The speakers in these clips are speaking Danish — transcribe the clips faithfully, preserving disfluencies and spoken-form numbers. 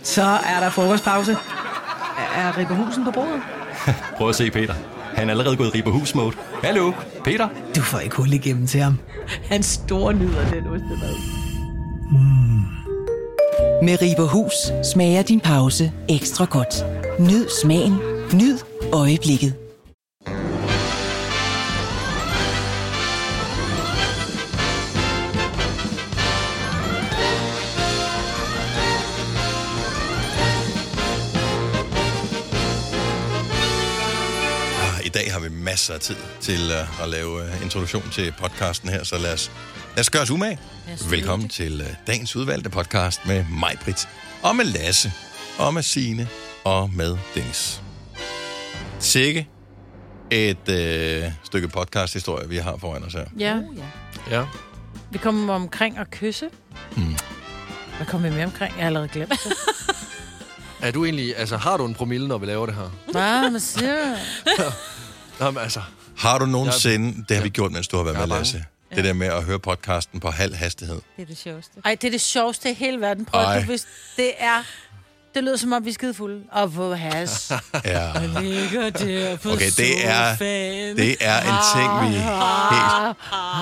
Så er der frokostpause. Er Ribberhusen på bordet? Prøv at se Peter. Han er allerede gået i Ribberhus-mode. Hallo, Peter? Du får ikke hul igennem til ham. Han store nyder den ostemad. Mm. Med Ribberhus smager din pause ekstra godt. Nyd smagen. Nyd øjeblikket. I dag har vi masser af tid til uh, at lave uh, introduktion til podcasten her, så lad os, lad os gøre os umage. Velkommen til uh, dagens udvalgte podcast med mig, Britt, og med Lasse, og med Signe, og med Dennis. Sikke et uh, stykke podcast-historie, vi har foran os her. Ja. Uh, ja. ja. Vi kommer omkring at kysse. Hmm. Hvad kommer vi med omkring? Jeg har allerede glemt det. Er du egentlig, altså har du en promille, når vi laver det her? Hvad? Hvad siger du? Jamen, altså. Har du nogensinde, jeg, det har vi gjort, mens du har været med, bange. Lasse, ja. Det der med at høre podcasten på halv hastighed? Det er det sjoveste. Ej, det er det sjoveste i hele verden. Prøv Ej. du, hvis det er... Det lyder som om, vi er skide fulde. Og på has. Ja. Og ligger der på Okay, det er, sofaen. det er en ting, vi helt...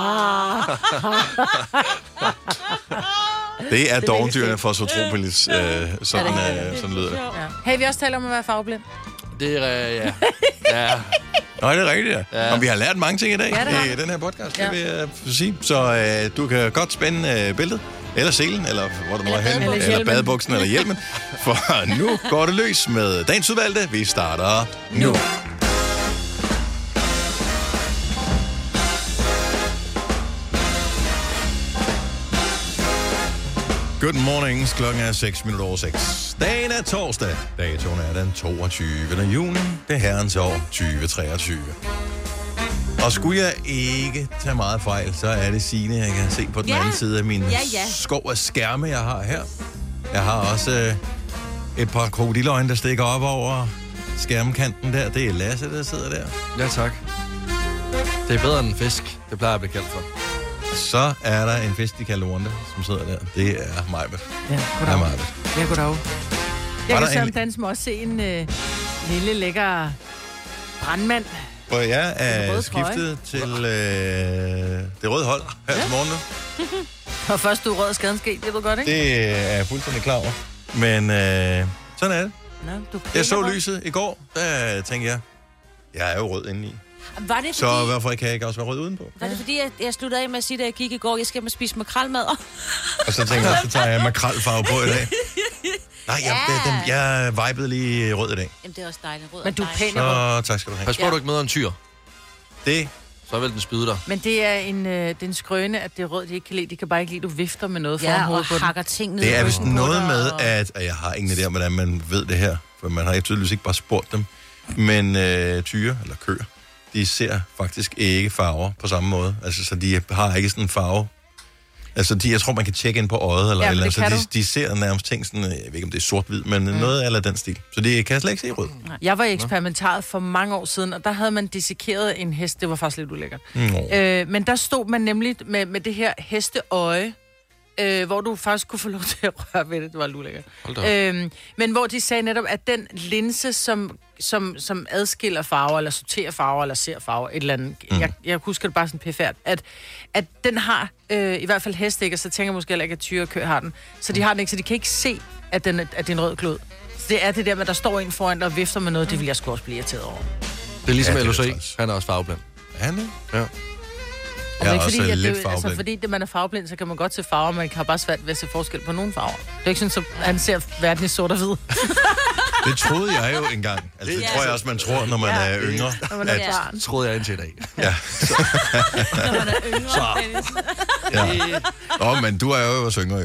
Det er dovendyrene for Zootropolis, øh, sådan, øh, sådan lyder det. Ja. Hey, vi også talt om at være farveblind. Det er, ja. ja. Nå, det er rigtigt, ja. Ja. Og vi har lært mange ting i dag Ja, i den her podcast, Ja. det vil jeg sige. Så øh, du kan godt spænde øh, bæltet, eller selen, eller hvor du nu er henne, Eller eller hjelmen. badebuksen, eller hjelmen. For nu går det løs med dagens udvalgte. Vi starter nu. Good morning. Klokken er seks minutter over seks. Dagen er torsdag. Datoen er den toogtyvende juni. Det er herrens år tyve treogtyve. Og skulle jeg ikke tage meget fejl, så er det Signe, jeg kan se på den Ja. anden side af min Ja, ja. skov af skærme, jeg har her. Jeg har også øh, et par krokodiløjne, der stikker op over skærmkanten der. Det er Lasse, der sidder der. Ja, tak. Det er bedre end en fisk. Det plejer jeg at blive kaldt for. Så er der en fisk, de kalder Wanda, som sidder der. Det er Majbet. Ja, Ja, goddag. Majbet. Ja, goddag. Var Jeg der kan som en- dans må også se en øh, lille, lækker brandmand. Og jeg Den er røde skiftet til øh, det røde hold her til morgen nu. Og først du rød skaden sket, det ved godt, ikke? Det er jeg fuldstændig klar over. Men øh, sådan er det. Nå, du Jeg så piller lyset i går, der tænkte jeg, jeg er jo rød indeni. Var det fordi, Så hvorfor kan jeg ikke også være rød udenpå? var det fordi jeg, jeg sluttede af med at sige, da jeg gik i går, jeg skal med spise makrelmad. Og så tænkte jeg, så tager jeg makrelfarve på i dag. Nej, jeg, Ja. det, den, jeg vibede lige rød i dag. Jamen, det er også dejligt. Rød Men du er dejligt. pæn i rød. Så tak skal du have. Pas på, Ja. at du ikke møder en tyr. Det, Så vil den spyde dig. Men det er en, øh, det er en skrøne, at det er rød, de ikke kan lide. De kan bare ikke lide, at du vifter med noget foran Ja, hovedet og på den. hakker ting ned. det er i vist ryggen på noget dig, med, og- at, og jeg har ingen idé om, hvordan man ved det her, for man har tydeligvis ikke bare spurgt dem, men øh, tyre, eller køer, de ser faktisk ikke farver på samme måde. Altså, så de har ikke sådan en farve. Altså, de, jeg tror, man kan tjekke ind på øjet, eller, Ja, men eller det så kan de, du. de ser nærmest ting sådan, jeg ved ikke, om det er sort-hvid, men mm. noget eller den stil. Så de kan slet ikke se rød. Jeg var i eksperimentariet for mange år siden, og der havde man dissekeret en hest. Det var faktisk lidt ulækkert. Mm. Øh, men der stod man nemlig med, med det her hesteøje, øh, hvor du faktisk kunne få lov til at røre ved det. Det var lidt ulækkert. Hold da op. Øhm, men hvor de sagde netop, at den linse, som, som, som adskiller farver, eller sorterer farver, eller ser farver, et eller andet, mm. jeg, jeg husker det bare sådan pæfærd, at, at den har, øh, i hvert fald heste ikke, og så tænker jeg måske heller ikke, at tyre og køer har den, så de har den ikke, så de kan ikke se, at, den, er- at det er en rød klod. Så det er det der med, at der står en foran dig og vifter med noget, det vil jeg sgu også blive irriteret over. Det er ligesom Ja, ja, det er L O C. træls. Han er også farveblind. Er han det? Ja. Jeg er ikke også fordi, at lidt det, farveblind. altså, fordi det, man er farveblind, så kan man godt se farver, men man har bare svært ved at se forskel på nogle farver. Det er ikke sådan, at han ser verden i sort og hvid. Det troede jeg jo engang. Altså, det Ja. tror jeg også, man tror, når man Ja. er yngre. Når man er At, barn. Det troede jeg indtil i dag. ja. Når man er yngre, Dennis. Ja. Nå, men du er jo også yngre jo.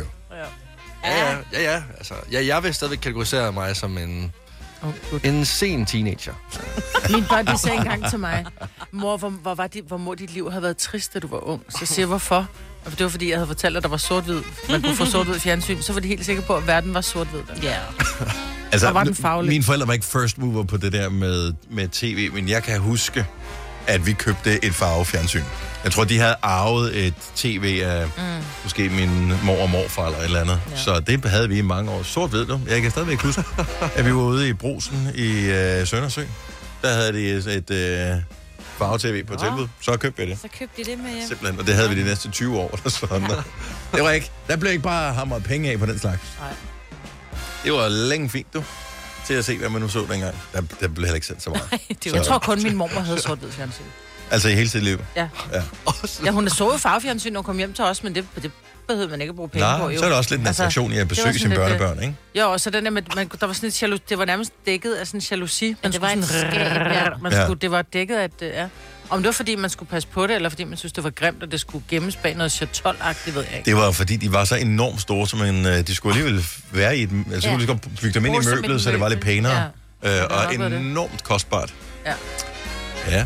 Ja, ja, ja, ja. Altså, ja, jeg vil stadigvæk kategorisere mig som en, Oh, en sen teenager. Mine børn, de sagde engang til mig, mor, hvor, hvor, var dit, hvor må dit liv have været trist, da du var ung? Så siger jeg, hvorfor? Og det var, fordi jeg havde fortalt, at der var sort-hvid. Man kunne få sort-hvid fjernsyn. Så var de helt sikre på, at verden var sort-hvid. Ja. Altså, Og var den nu- faglig? mine forældre var ikke first mover på det der med, med tv, men jeg kan huske, at vi købte et farvefjernsyn. Jeg tror, de havde arvet et tv af mm. måske min mor og morfar eller et eller andet. Ja. Så det havde vi i mange år. Sort ved du. Jeg kan stadigvæk huske, at vi var ude i Brugsen i øh, Søndersø. Der havde de et, et øh, farve-tv på tilbud. Oh. Så købte vi det. Så købte de det med hjem. Simpelthen. Og det havde vi de næste tyve år. Eller sådan. Det var ikke. Der blev ikke bare hamret penge af på den slags. Nej. Det var længe fint, du. Til at se, hvad man nu så dengang. Der, der blev heller ikke sendt så meget. Nej, det var... Jeg tror kun, min mormor havde sort-hvid fjernsyn. Altså i hele sit liv? Ja. Ja, ja hun så jo farvefjernsyn, når hun kom hjem til os, men det, det behøvede man ikke at bruge penge Nej, på. Jo. Så er det også lidt en attraktion altså, i at besøge sine børnebørn, ikke? Jo, og så den der med, man, der var sådan et jalousi, det var nærmest dækket af sådan en jalousi. Ja, det var en skab, ja. Man ja. Skulle, det var dækket af, at, ja. Om det var, fordi man skulle passe på det, eller fordi man synes, det var grimt, og det skulle gemmes bag noget chatol-agtigt, ved jeg ikke. Det var fordi, de var så enormt store, så man, de skulle alligevel være i et... Altså, ja. skulle bygge dem ind i møblet, så det var lidt pænere. Ja. Øh, og enormt det. Kostbart. Ja. Ja.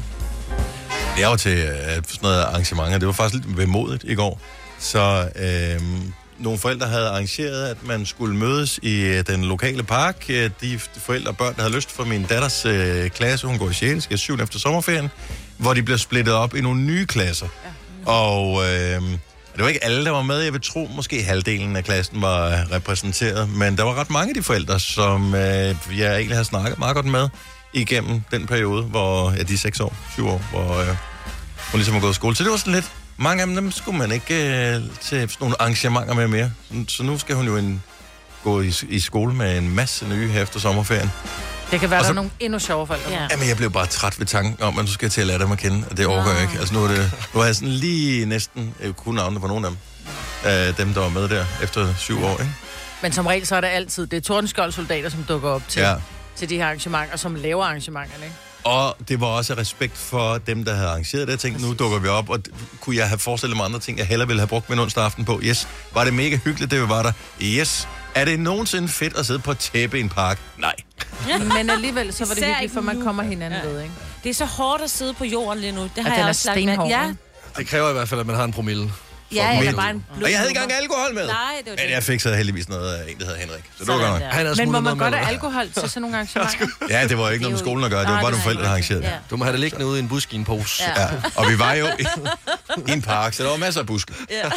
Jeg var til øh, sådan noget arrangementer. Det var faktisk lidt vemodigt i går. Så øh, nogle forældre havde arrangeret, at man skulle mødes i øh, den lokale park. De, de forældre og børn, der havde lyst for min datters øh, klasse, hun går i sjette, skal syvende efter sommerferien, hvor de blev splittet op i nogle nye klasser. Ja. Og øh, det var ikke alle, der var med. Jeg vil tro, måske halvdelen af klassen var repræsenteret. Men der var ret mange af de forældre, som øh, jeg egentlig har snakket meget godt med igennem den periode, hvor, ja, de seks år, syv år, hvor øh, hun ligesom har gået i skole. Så det var sådan lidt, mange af dem, dem skulle man ikke øh, til sådan nogle arrangementer med mere. Så, så nu skal hun jo en, gå i, i skole med en masse nye her efter sommerferien. Det kan være, så, der er nogle endnu sjove forældre. Ja. Jamen, jeg blev bare træt ved tanken om, at du skal til at lære dem at kende, og det overgår jeg ikke. Altså, nu er det, nu har jeg sådan lige næsten øh, kunne navne på nogle af dem, øh, dem, der var med der efter syv år, ikke? Men som regel, så er det altid, det er Tordenskjold-soldater, som dukker op til. Ja. til de her arrangementer, som laver arrangementerne, ikke? Og det var også respekt for dem, der havde arrangeret det. Jeg tænkte, nu dukker vi op, og kunne jeg have forestillet mig andre ting, jeg hellere ville have brugt min onsdag aften på? Yes. Var det mega hyggeligt, det vi var der? Yes. Er det nogensinde fedt at sidde på et tæppe i en park? Nej. Men alligevel, så var det hyggeligt, for man kommer hinanden ja. ved, ikke? Det er så hårdt at sidde på jorden lige nu. Det har at jeg også lagt med. Ja. Det kræver i hvert fald, at man har en promille. Ja, eller bare en og jeg havde ikke engang alkohol med. Nej, det var det. Men jeg fik så heldigvis noget af en, der hedder Henrik. Så det var godt nok. Men må man godt have alkohol til sådan nogle arrangementer? Ja, det var ikke noget med skolen at gøre. Det var bare nogle forældre, der arrangerede det. Du må have det liggende ude i en busk i en pose. Ja. Ja. Og vi var jo i, i en park, så der var masser af buske. Ja.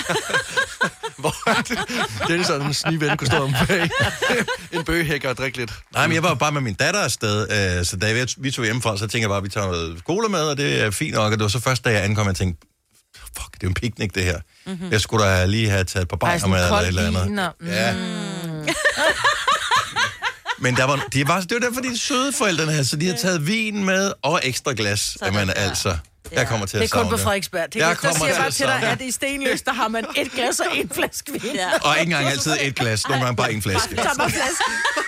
Hvor er det? Det er sådan en sniven kunne stå om bag. En bøgehækker og drikke lidt. Nej, men jeg var bare med min datter afsted, så da vi tog hjemmefra, så tænkte jeg bare, at vi tager noget skolemad, og det er fint nok. Og det var så først, da jeg ankom, jeg tænkte, fuck, det er jo en picnic, det her. Mm-hmm. Jeg skulle da lige have taget et par bajer med eller et eller andet. Mm. Ja. Men der var, de var, det var derfor, de er søde forældrene her, så de har taget vin med og ekstra glas. Jamen altså, jeg kommer til at savne det. Det er kun på Frederiksberg. Det, jeg der siger bare til dig, at i Stenløs, der har man et glas og en flaske vin. Ja. Og ikke engang altid et glas, nogle gange bare en flaske. Bare, bare flaske.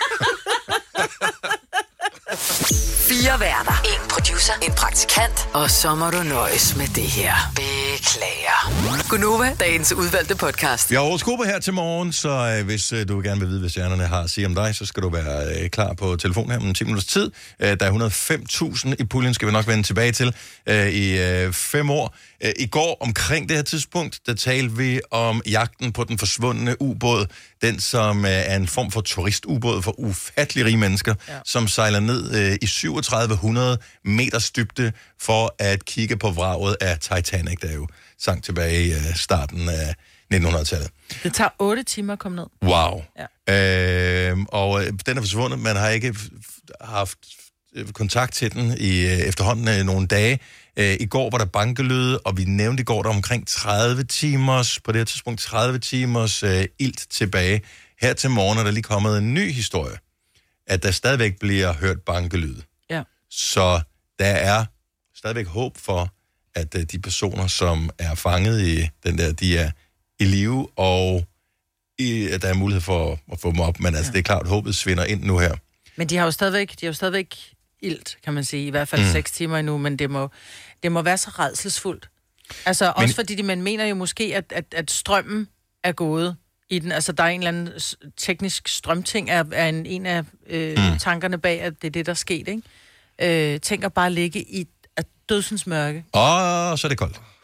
Fire værter. En producer. En praktikant. Og så må du nøjes med det her. Beklager. Gunova, dagens udvalgte podcast. Vi har horoskoper her til morgen, så øh, hvis øh, du gerne vil vide, hvad stjernerne har at sige om dig, så skal du være øh, klar på telefonen her om ti minutters tid. Øh, der er et hundrede og fem tusind i puljen, skal vi nok vende tilbage til øh, i øh, fem år. Øh, I går omkring det her tidspunkt, der talte vi om jagten på den forsvundne ubåd. Den, som øh, er en form for turistubåd for ufattelig rige mennesker, ja. som sejler ned øh, i syvogtredive hundrede meters dybde for at kigge på vraget af Titanic, der jo sank tilbage i øh, starten af nittenhundredetallet. Det tager otte timer at komme ned. Wow. Ja. Øh, og øh, den er forsvundet. Man har ikke haft kontakt til den i øh, efterhånden øh, nogle dage. Øh, I går var der bankelyde, og vi nævnte i går, der omkring tredive timers, på det her tidspunkt tredive timers øh, ilt tilbage. Her til morgen er der lige kommet en ny historie, at der stadigvæk bliver hørt bankelyde. Ja. Så der er stadigvæk håb for, at øh, de personer, som er fanget i den der, de er i live, og i, at der er mulighed for at få dem op. Men altså, ja. det er klart, at håbet svinder ind nu her. Men de har jo stadigvæk, de har jo stadigvæk ilt, kan man sige. I hvert fald mm. seks timer endnu, men det må, det må være så rædselsfuldt. Altså, men også fordi de, man mener jo måske, at, at, at strømmen er gået i den. Altså, der er en eller anden teknisk strømting, er, er en, en af øh, mm. tankerne bag, at det er det, der er sket, ikke? Øh, tænk at bare ligge i et dødsens mørke. Og så er det koldt.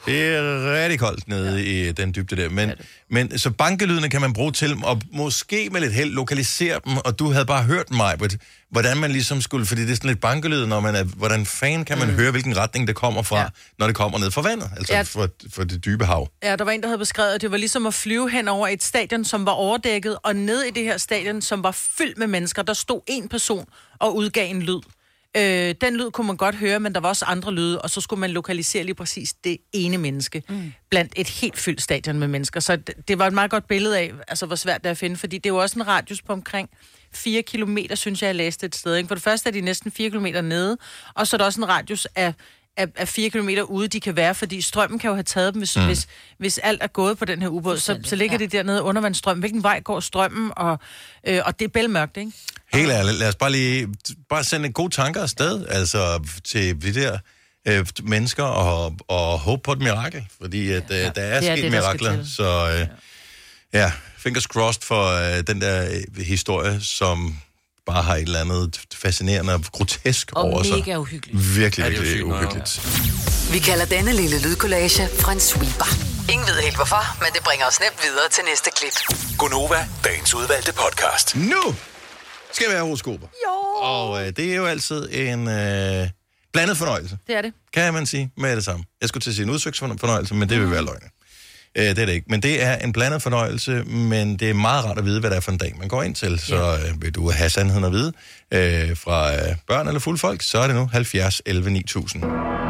Det er rigtig koldt nede i den dybde der. Men, men så bankelydene kan man bruge til, og måske med lidt held lokalisere dem, og du havde bare hørt mig, hvordan man ligesom skulle, fordi det er sådan lidt bankelyd, når man er, hvordan fanden kan man mm. høre, hvilken retning det kommer fra, ja. når det kommer ned fra vandet, altså ja. for, for det dybe hav. Ja, der var en, der havde beskrevet, at det var ligesom at flyve hen over et stadion, som var overdækket, og ned i det her stadion, som var fyldt med mennesker, der stod en person og udgav en lyd. Øh, den lyd kunne man godt høre, men der var også andre lyde, og så skulle man lokalisere lige præcis det ene menneske, mm. blandt et helt fyldt stadion med mennesker. Så det, det var et meget godt billede af, altså hvor svært det er at finde, fordi det er jo også en radius på omkring fire kilometer, synes jeg, jeg læste et sted. Ikke? For det første er de næsten fire kilometer nede, og så er der også en radius af, af, af fire kilometer ude, de kan være, fordi strømmen kan jo have taget dem, hvis, mm. hvis, hvis alt er gået på den her ubåd, så, så ligger ja. det dernede under vandstrøm. Hvilken vej går strømmen, og, øh, og det er bælmørkt, ikke? Helt ærligt, lad os bare lige bare sende gode tanker afsted, altså til de der øh, mennesker, og, og håbe på et mirakel, fordi at, øh, der er sket det, mirakler, så øh, ja, fingers crossed for øh, den der øh, historie, som bare har et eller andet fascinerende og grotesk og over sig. Og mega uhyggeligt. Virkelig, virkelig uhyggeligt. Vi kalder denne lille lydkollage en sweeper. Ingen ved helt hvorfor, men det bringer os nemt videre til næste klip. Gonova, dagens udvalgte podcast. Nu skal vi have horoskoper. Jo. Og øh, det er jo altid en øh, blandet fornøjelse. Det er det. Kan man sige med det samme. Jeg skulle til at sige en udsøgt fornøjelse, men det vil være løgn. Øh, det er det ikke. Men det er en blandet fornøjelse, men det er meget rart at vide, hvad det er for en dag, man går ind til. Så øh, vil du have sandheden at vide øh, fra øh, børn eller fulde folk, så er det nu halvfjerds elleve ni tusind.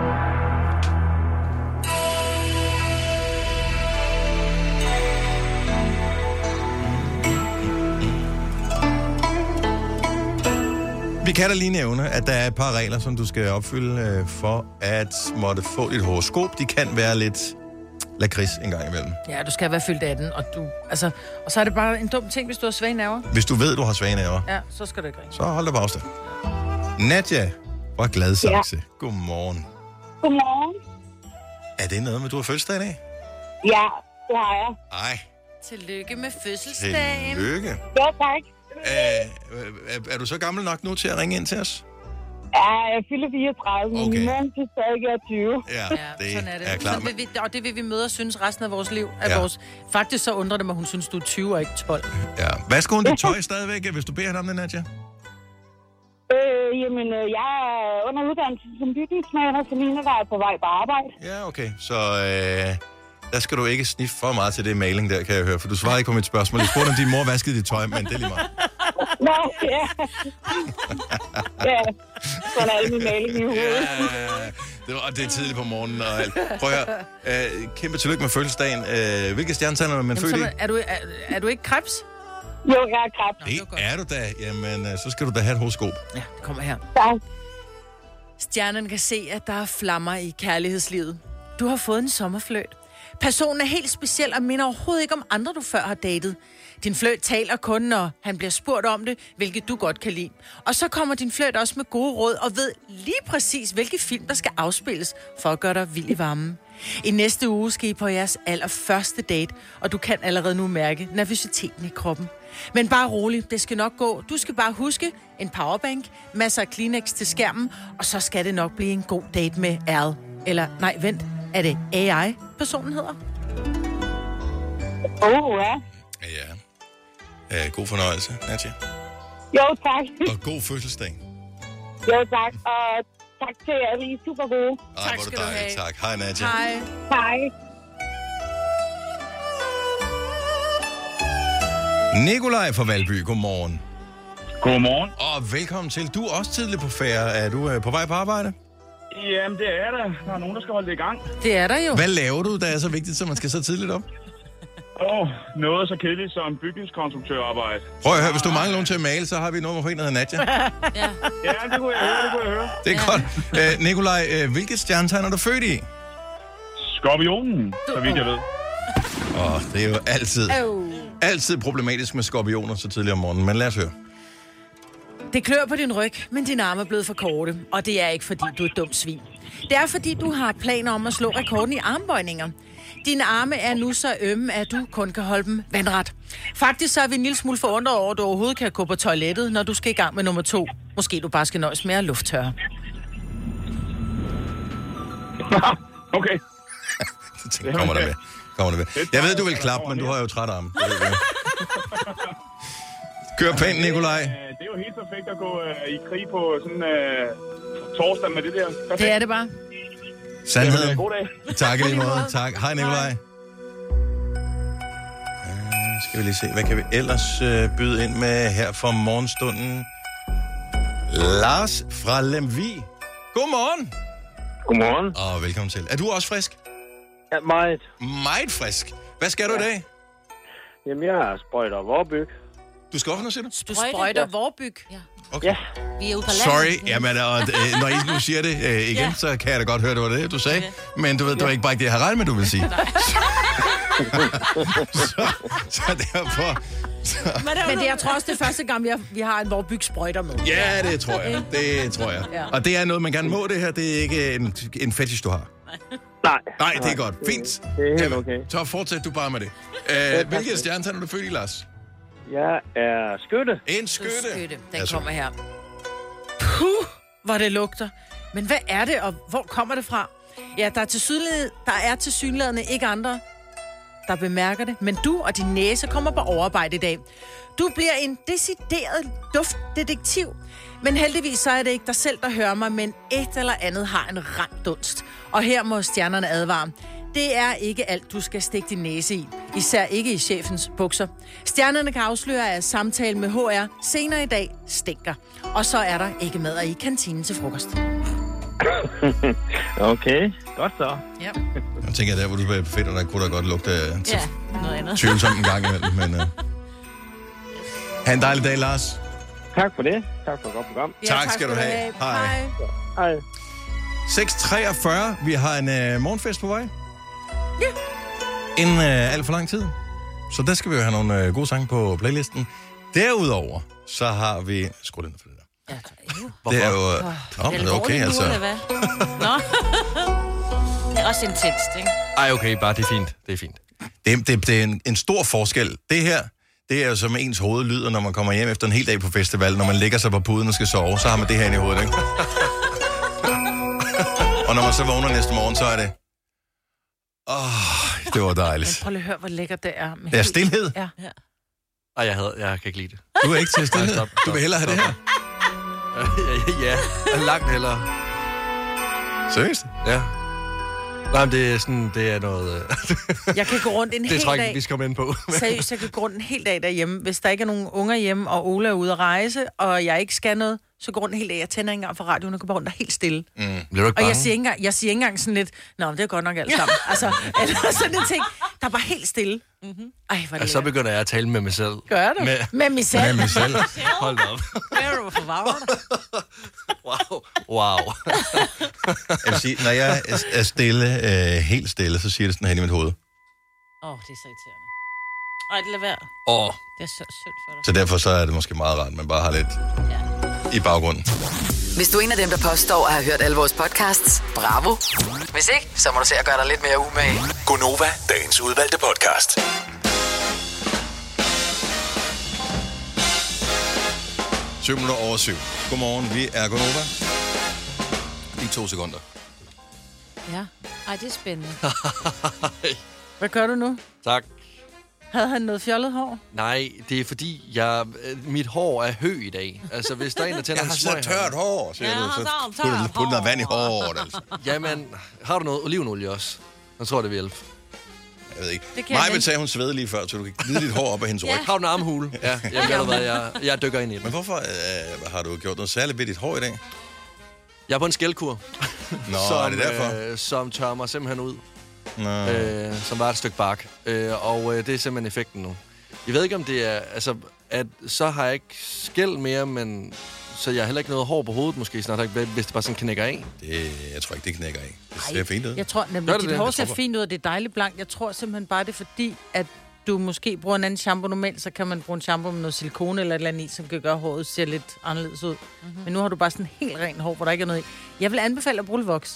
Vi kan da lige nævne, at der er et par regler, som du skal opfylde øh, for at måtte få dit horoskop. De kan være lidt lakrids en gang imellem. Ja, du skal være fyldt atten, og du, altså, og så er det bare en dum ting, hvis du har svage nerver. Hvis du ved, du har svage nerver, ja, så skal du ikke ringe. Så hold da pause. Nadja fra Gladsaxe. Ja. Godmorgen. Godmorgen. Er det noget med, du har fødselsdag i dag? Ja, det har jeg. Ej. Tillykke med fødselsdagen. Tillykke. Ja, tak. Er, er, er du så gammel nok nu til at ringe ind til os? Ja, jeg fylder fireogtredive, men min mand synes stadig, jeg er tyve. Ja, det, sådan er det. er klart. Sådan vil vi, og det vil vi møde og synes resten af vores liv. Af ja. vores, faktisk så undrer det mig, hun synes, du er tyve og ikke tolv. Ja. Hvad skal hun dit tøj stadigvæk, hvis du beder hende om det, Nadja? Øh, jamen, jeg er under uddannelse som bygningsmaler, så mine var på vej på arbejde. Ja, okay. Så øh, der skal du ikke sniffe for meget til det mailing der, kan jeg høre, for du svarede ikke på mit spørgsmål. Jeg spurgte, om din mor vaskede dit tøj, men det er lige meget. Nå, ja. Ja, sådan er alle mine mailing i hovedet. Ja, det, var, det er tidligt på morgenen og alt. Prøv at høre. Øh, kæmpe tillykke med fødselsdagen. Øh, hvilke stjernetegn er man født i? Er du, er, er du ikke krebs? Jo, jeg er krebs. Det er du da. Jamen, så skal du da have et horoskop. Ja, det kommer her. Ja. Stjernen kan se, at der er flammer i kærlighedslivet. Du har fået en sommerfløjt. Personen er helt speciel og minder overhovedet ikke om andre, du før har datet. Din fløjt taler kun, når han bliver spurgt om det, hvilket du godt kan lide. Og så kommer din fløjt også med gode råd og ved lige præcis, hvilke film, der skal afspilles for at gøre dig vild i varmen. I næste uge skal I på jeres allerførste date, og du kan allerede nu mærke nervøsiteten i kroppen. Men bare rolig, det skal nok gå. Du skal bare huske en powerbank, masser af Kleenex til skærmen, og så skal det nok blive en god date med Al. Eller nej, vent, er det A I, personen hedder? Åh, oh, ja. Ja. Uh, god fornøjelse, Nadja. Jo, tak. Og god fødselsdag. Jo, tak. Og tak til jer, I er super gode. Ej, tak skal du have. Tak. Hej, Nadja. Hej. Hej. Nikolaj fra Valby, godmorgen. Godmorgen. Og velkommen til. Du er også tidligt på færre. Er du uh, på vej på arbejde? Jamen, det er der. Der er nogen, der skal holde det i gang. Det er der jo. Hvad laver du, der er så vigtigt, så man skal så tidligt op? Åh, oh, noget så kedeligt som bygningskonstruktørarbejde. Prøv at høre, hvis du mangler nogen til at male, så har vi et nummer for en, der hedder Nadja. Ja. Ja, det kunne jeg høre, det kunne jeg høre. Det er ja. godt. Uh, Nikolaj, uh, hvilket stjernetegn er du født i? Skorpionen, så vidt jeg ved. Åh, oh, det er jo altid, oh. altid problematisk med skorpioner så tidligt om morgenen, men lad os høre. Det klør på din ryg, men din arme er blevet for korte, og det er ikke, fordi du er et dumt svin. Det er, fordi du har planer om at slå rekorden i armbøjninger. Dine arme er nu så ømme, at du kun kan holde dem vandret. Faktisk så er vi en lille smule forundret over, at du overhovedet kan gå på toilettet, når du skal i gang med nummer to. Måske du bare skal nøjes med at lufttørre. Okay. Det kommer der med. Kommer der med. Jeg ved, du vil klappe, men du har jo træt arme. Kør pænt, Nikolaj. Det er jo helt perfekt at gå øh, i krig på sådan øh, torsdag med det der. Perfekt. Det er det bare. Sandheden. God dag. Tak i lige måde. Tak. Hej, Nikolaj. Uh, skal vi lige se, hvad kan vi ellers uh, byde ind med her for morgenstunden? Lars fra Lemvig. Godmorgen. Godmorgen. Og velkommen til. Er du også frisk? Ja, meget. Meget frisk. Hvad skal du i dag? Jamen, jeg sprøjter Vorbyg. Du skal også noget, siger du? Du sprøjter Vorbyg. Ja. Okay. Ja. Vi er ude på landet. Sorry, jamen, og, øh, når I nu siger det øh, igen, ja. så kan jeg da godt høre, det var det, du sagde. Okay. Men du ved, det var ikke bare det, jeg har regnet med, du vil sige. så, så derfor... Så. Men det, jeg tror også, det er første gang, vi har, vi har en Vorbyg sprøjter med. Ja, det tror jeg. Det tror jeg. Ja. Og det er noget, man gerne må det her. Det er ikke en, en fetish, du har. Nej. Nej, det er godt. Fint. Det er helt okay. Så fortsæt du bare med det. Øh, hvilket stjernetegn er du født i, Lars? Jeg er skytte. En skytte. Skytte. Den altså. kommer her. Puh, hvor det lugter. Men hvad er det, og hvor kommer det fra? Ja, der er tilsyneladende, der er tilsyneladende ikke andre, der bemærker det. Men du og din næse kommer på overarbejde i dag. Du bliver en decideret duftdetektiv. Men heldigvis så er det ikke dig selv, der hører mig, men et eller andet har en ram dunst. Og her må stjernerne advare. Det er ikke alt, du skal stikke din næse i. Især ikke i chefens bukser. Stjernerne kan afsløre, at samtalen med H R senere i dag stinker. Og så er der ikke mad i kantinen til frokost. Okay, godt så. Ja. Jeg tænker, der hvor du er på fedt, og der kunne da godt lugte til Ja, noget andet. tvivlsomt en gang imellem. Men, uh... ha' en dejlig dag, Lars. Tak for det. Tak for et godt program. Ja, tak, tak skal du have. have. Hej. Hej. Hej. seks treogfyrre. Vi har en uh, morgenfest på vej. Ja. Inden uh, alt for lang tid. Så der skal vi jo have nogle uh, gode sange på playlisten. Derudover, så har vi... Skru den for det der. Ja, det er jo... Uh... Oh, det er okay, altså. Eller hvad? Nå. Det er også intenst, ikke? Ej, okay, bare det er fint. Det er fint. Det, det, det er en, en stor forskel. Det her, det er jo som ens hoved lyder, når man kommer hjem efter en hel dag på festival. Når man lægger sig på puden og skal sove, så har man det her inde i hovedet, ikke? Og når man så vågner næste morgen, så er det... Åh, oh, det var dejligt. Men prøv lige at høre, hvor lækkert det er. Med ja, stilhed. Ja. ja. Ej, jeg, havde, jeg kan ikke lide det. Du er ikke til stilhed? Stop, stop, du vil hellere have stop. det her? Ja, langt hellere. Seriøst? Ja. Nej, men det er sådan, det er noget... Jeg kan gå rundt en hel dag... Det tror jeg ikke, vi skal komme ind på. Seriøst, jeg kan gå rundt en hel dag derhjemme. Hvis der ikke er nogen unger hjemme, og Ola er ude at rejse, og jeg ikke skal noget, så går rundt en hel dag. Jeg tænder ikke engang for radioen og går rundt der helt stille. Mm. Bliver du ikke og jeg siger, ikke engang, jeg siger ikke engang sådan lidt, nå, det er godt nok alt sammen. altså, eller sådan en ting, der er bare helt stille. Mm-hmm. Ej, hvor det så begynder jeg at tale med mig selv. Gør du? Med, med mig selv? Med mig selv. Hold da op. Hvad er du for varmer? Wow. Wow. Jeg vil sige, når jeg er stille, øh, helt stille, så siger det sådan her i mit hoved. Åh, oh, det er så irriterende. Ej, det lader være. Åh. Oh. Det er så sødt for dig. Så derfor så er det måske meget rart, at man bare har lidt ja. i baggrunden. Hvis du er en af dem, der påstår at have hørt alle vores podcasts, bravo. Hvis ikke, så må du se at gøre dig lidt mere umage. Gonova, dagens udvalgte podcast. syv minutter over syv. Godmorgen, vi er Gonova. I to sekunder. Ja, ej, det er spændende. Hvad gør du nu? Tak. Havde han noget fjollet hår? Nej, det er fordi, jeg, mit hår er hø i dag. Altså, hvis der er en, der tænder jeg en smøg... Jeg har så tørt hår, siger ja, du. Så put, put noget vand i håret, altså. Jamen, har du noget olivenolie også? Jeg tror, det vil hjælpe. Jeg ved ikke. Maja vil sige, hun svede lige før, så du kan glide dit hår op af hendes ryg. Ja. Har du en armhule? Ja, jeg ved hvad, jeg, jeg dykker ind i det. Men hvorfor øh, har du gjort noget særligt ved dit hår i dag? Jeg er på en skældkur. Nå, som, er det derfor? Øh, som tørrer mig simpelthen ud. Nå. Øh, som var et stykke bark. Øh, og øh, det er simpelthen effekten nu. Jeg ved ikke, om det er... Altså, at så har jeg ikke skæld mere, men... Så jeg har heller ikke noget hår på hovedet, måske snart, hvis det bare sådan knækker af. Det, jeg tror ikke, det knækker af. Det ser Ej, fint ud. Jeg tror nemlig, dit det? hår ser fint ud, og det er dejligt blankt. Jeg tror simpelthen bare, det er fordi, at du måske bruger en anden shampoo normalt, så kan man bruge en shampoo med noget silikone eller et eller andet i, som kan gøre håret ser lidt anderledes ud. Mm-hmm. Men nu har du bare sådan helt ren hår, hvor der ikke er noget i. Jeg vil anbefale at bruge voks.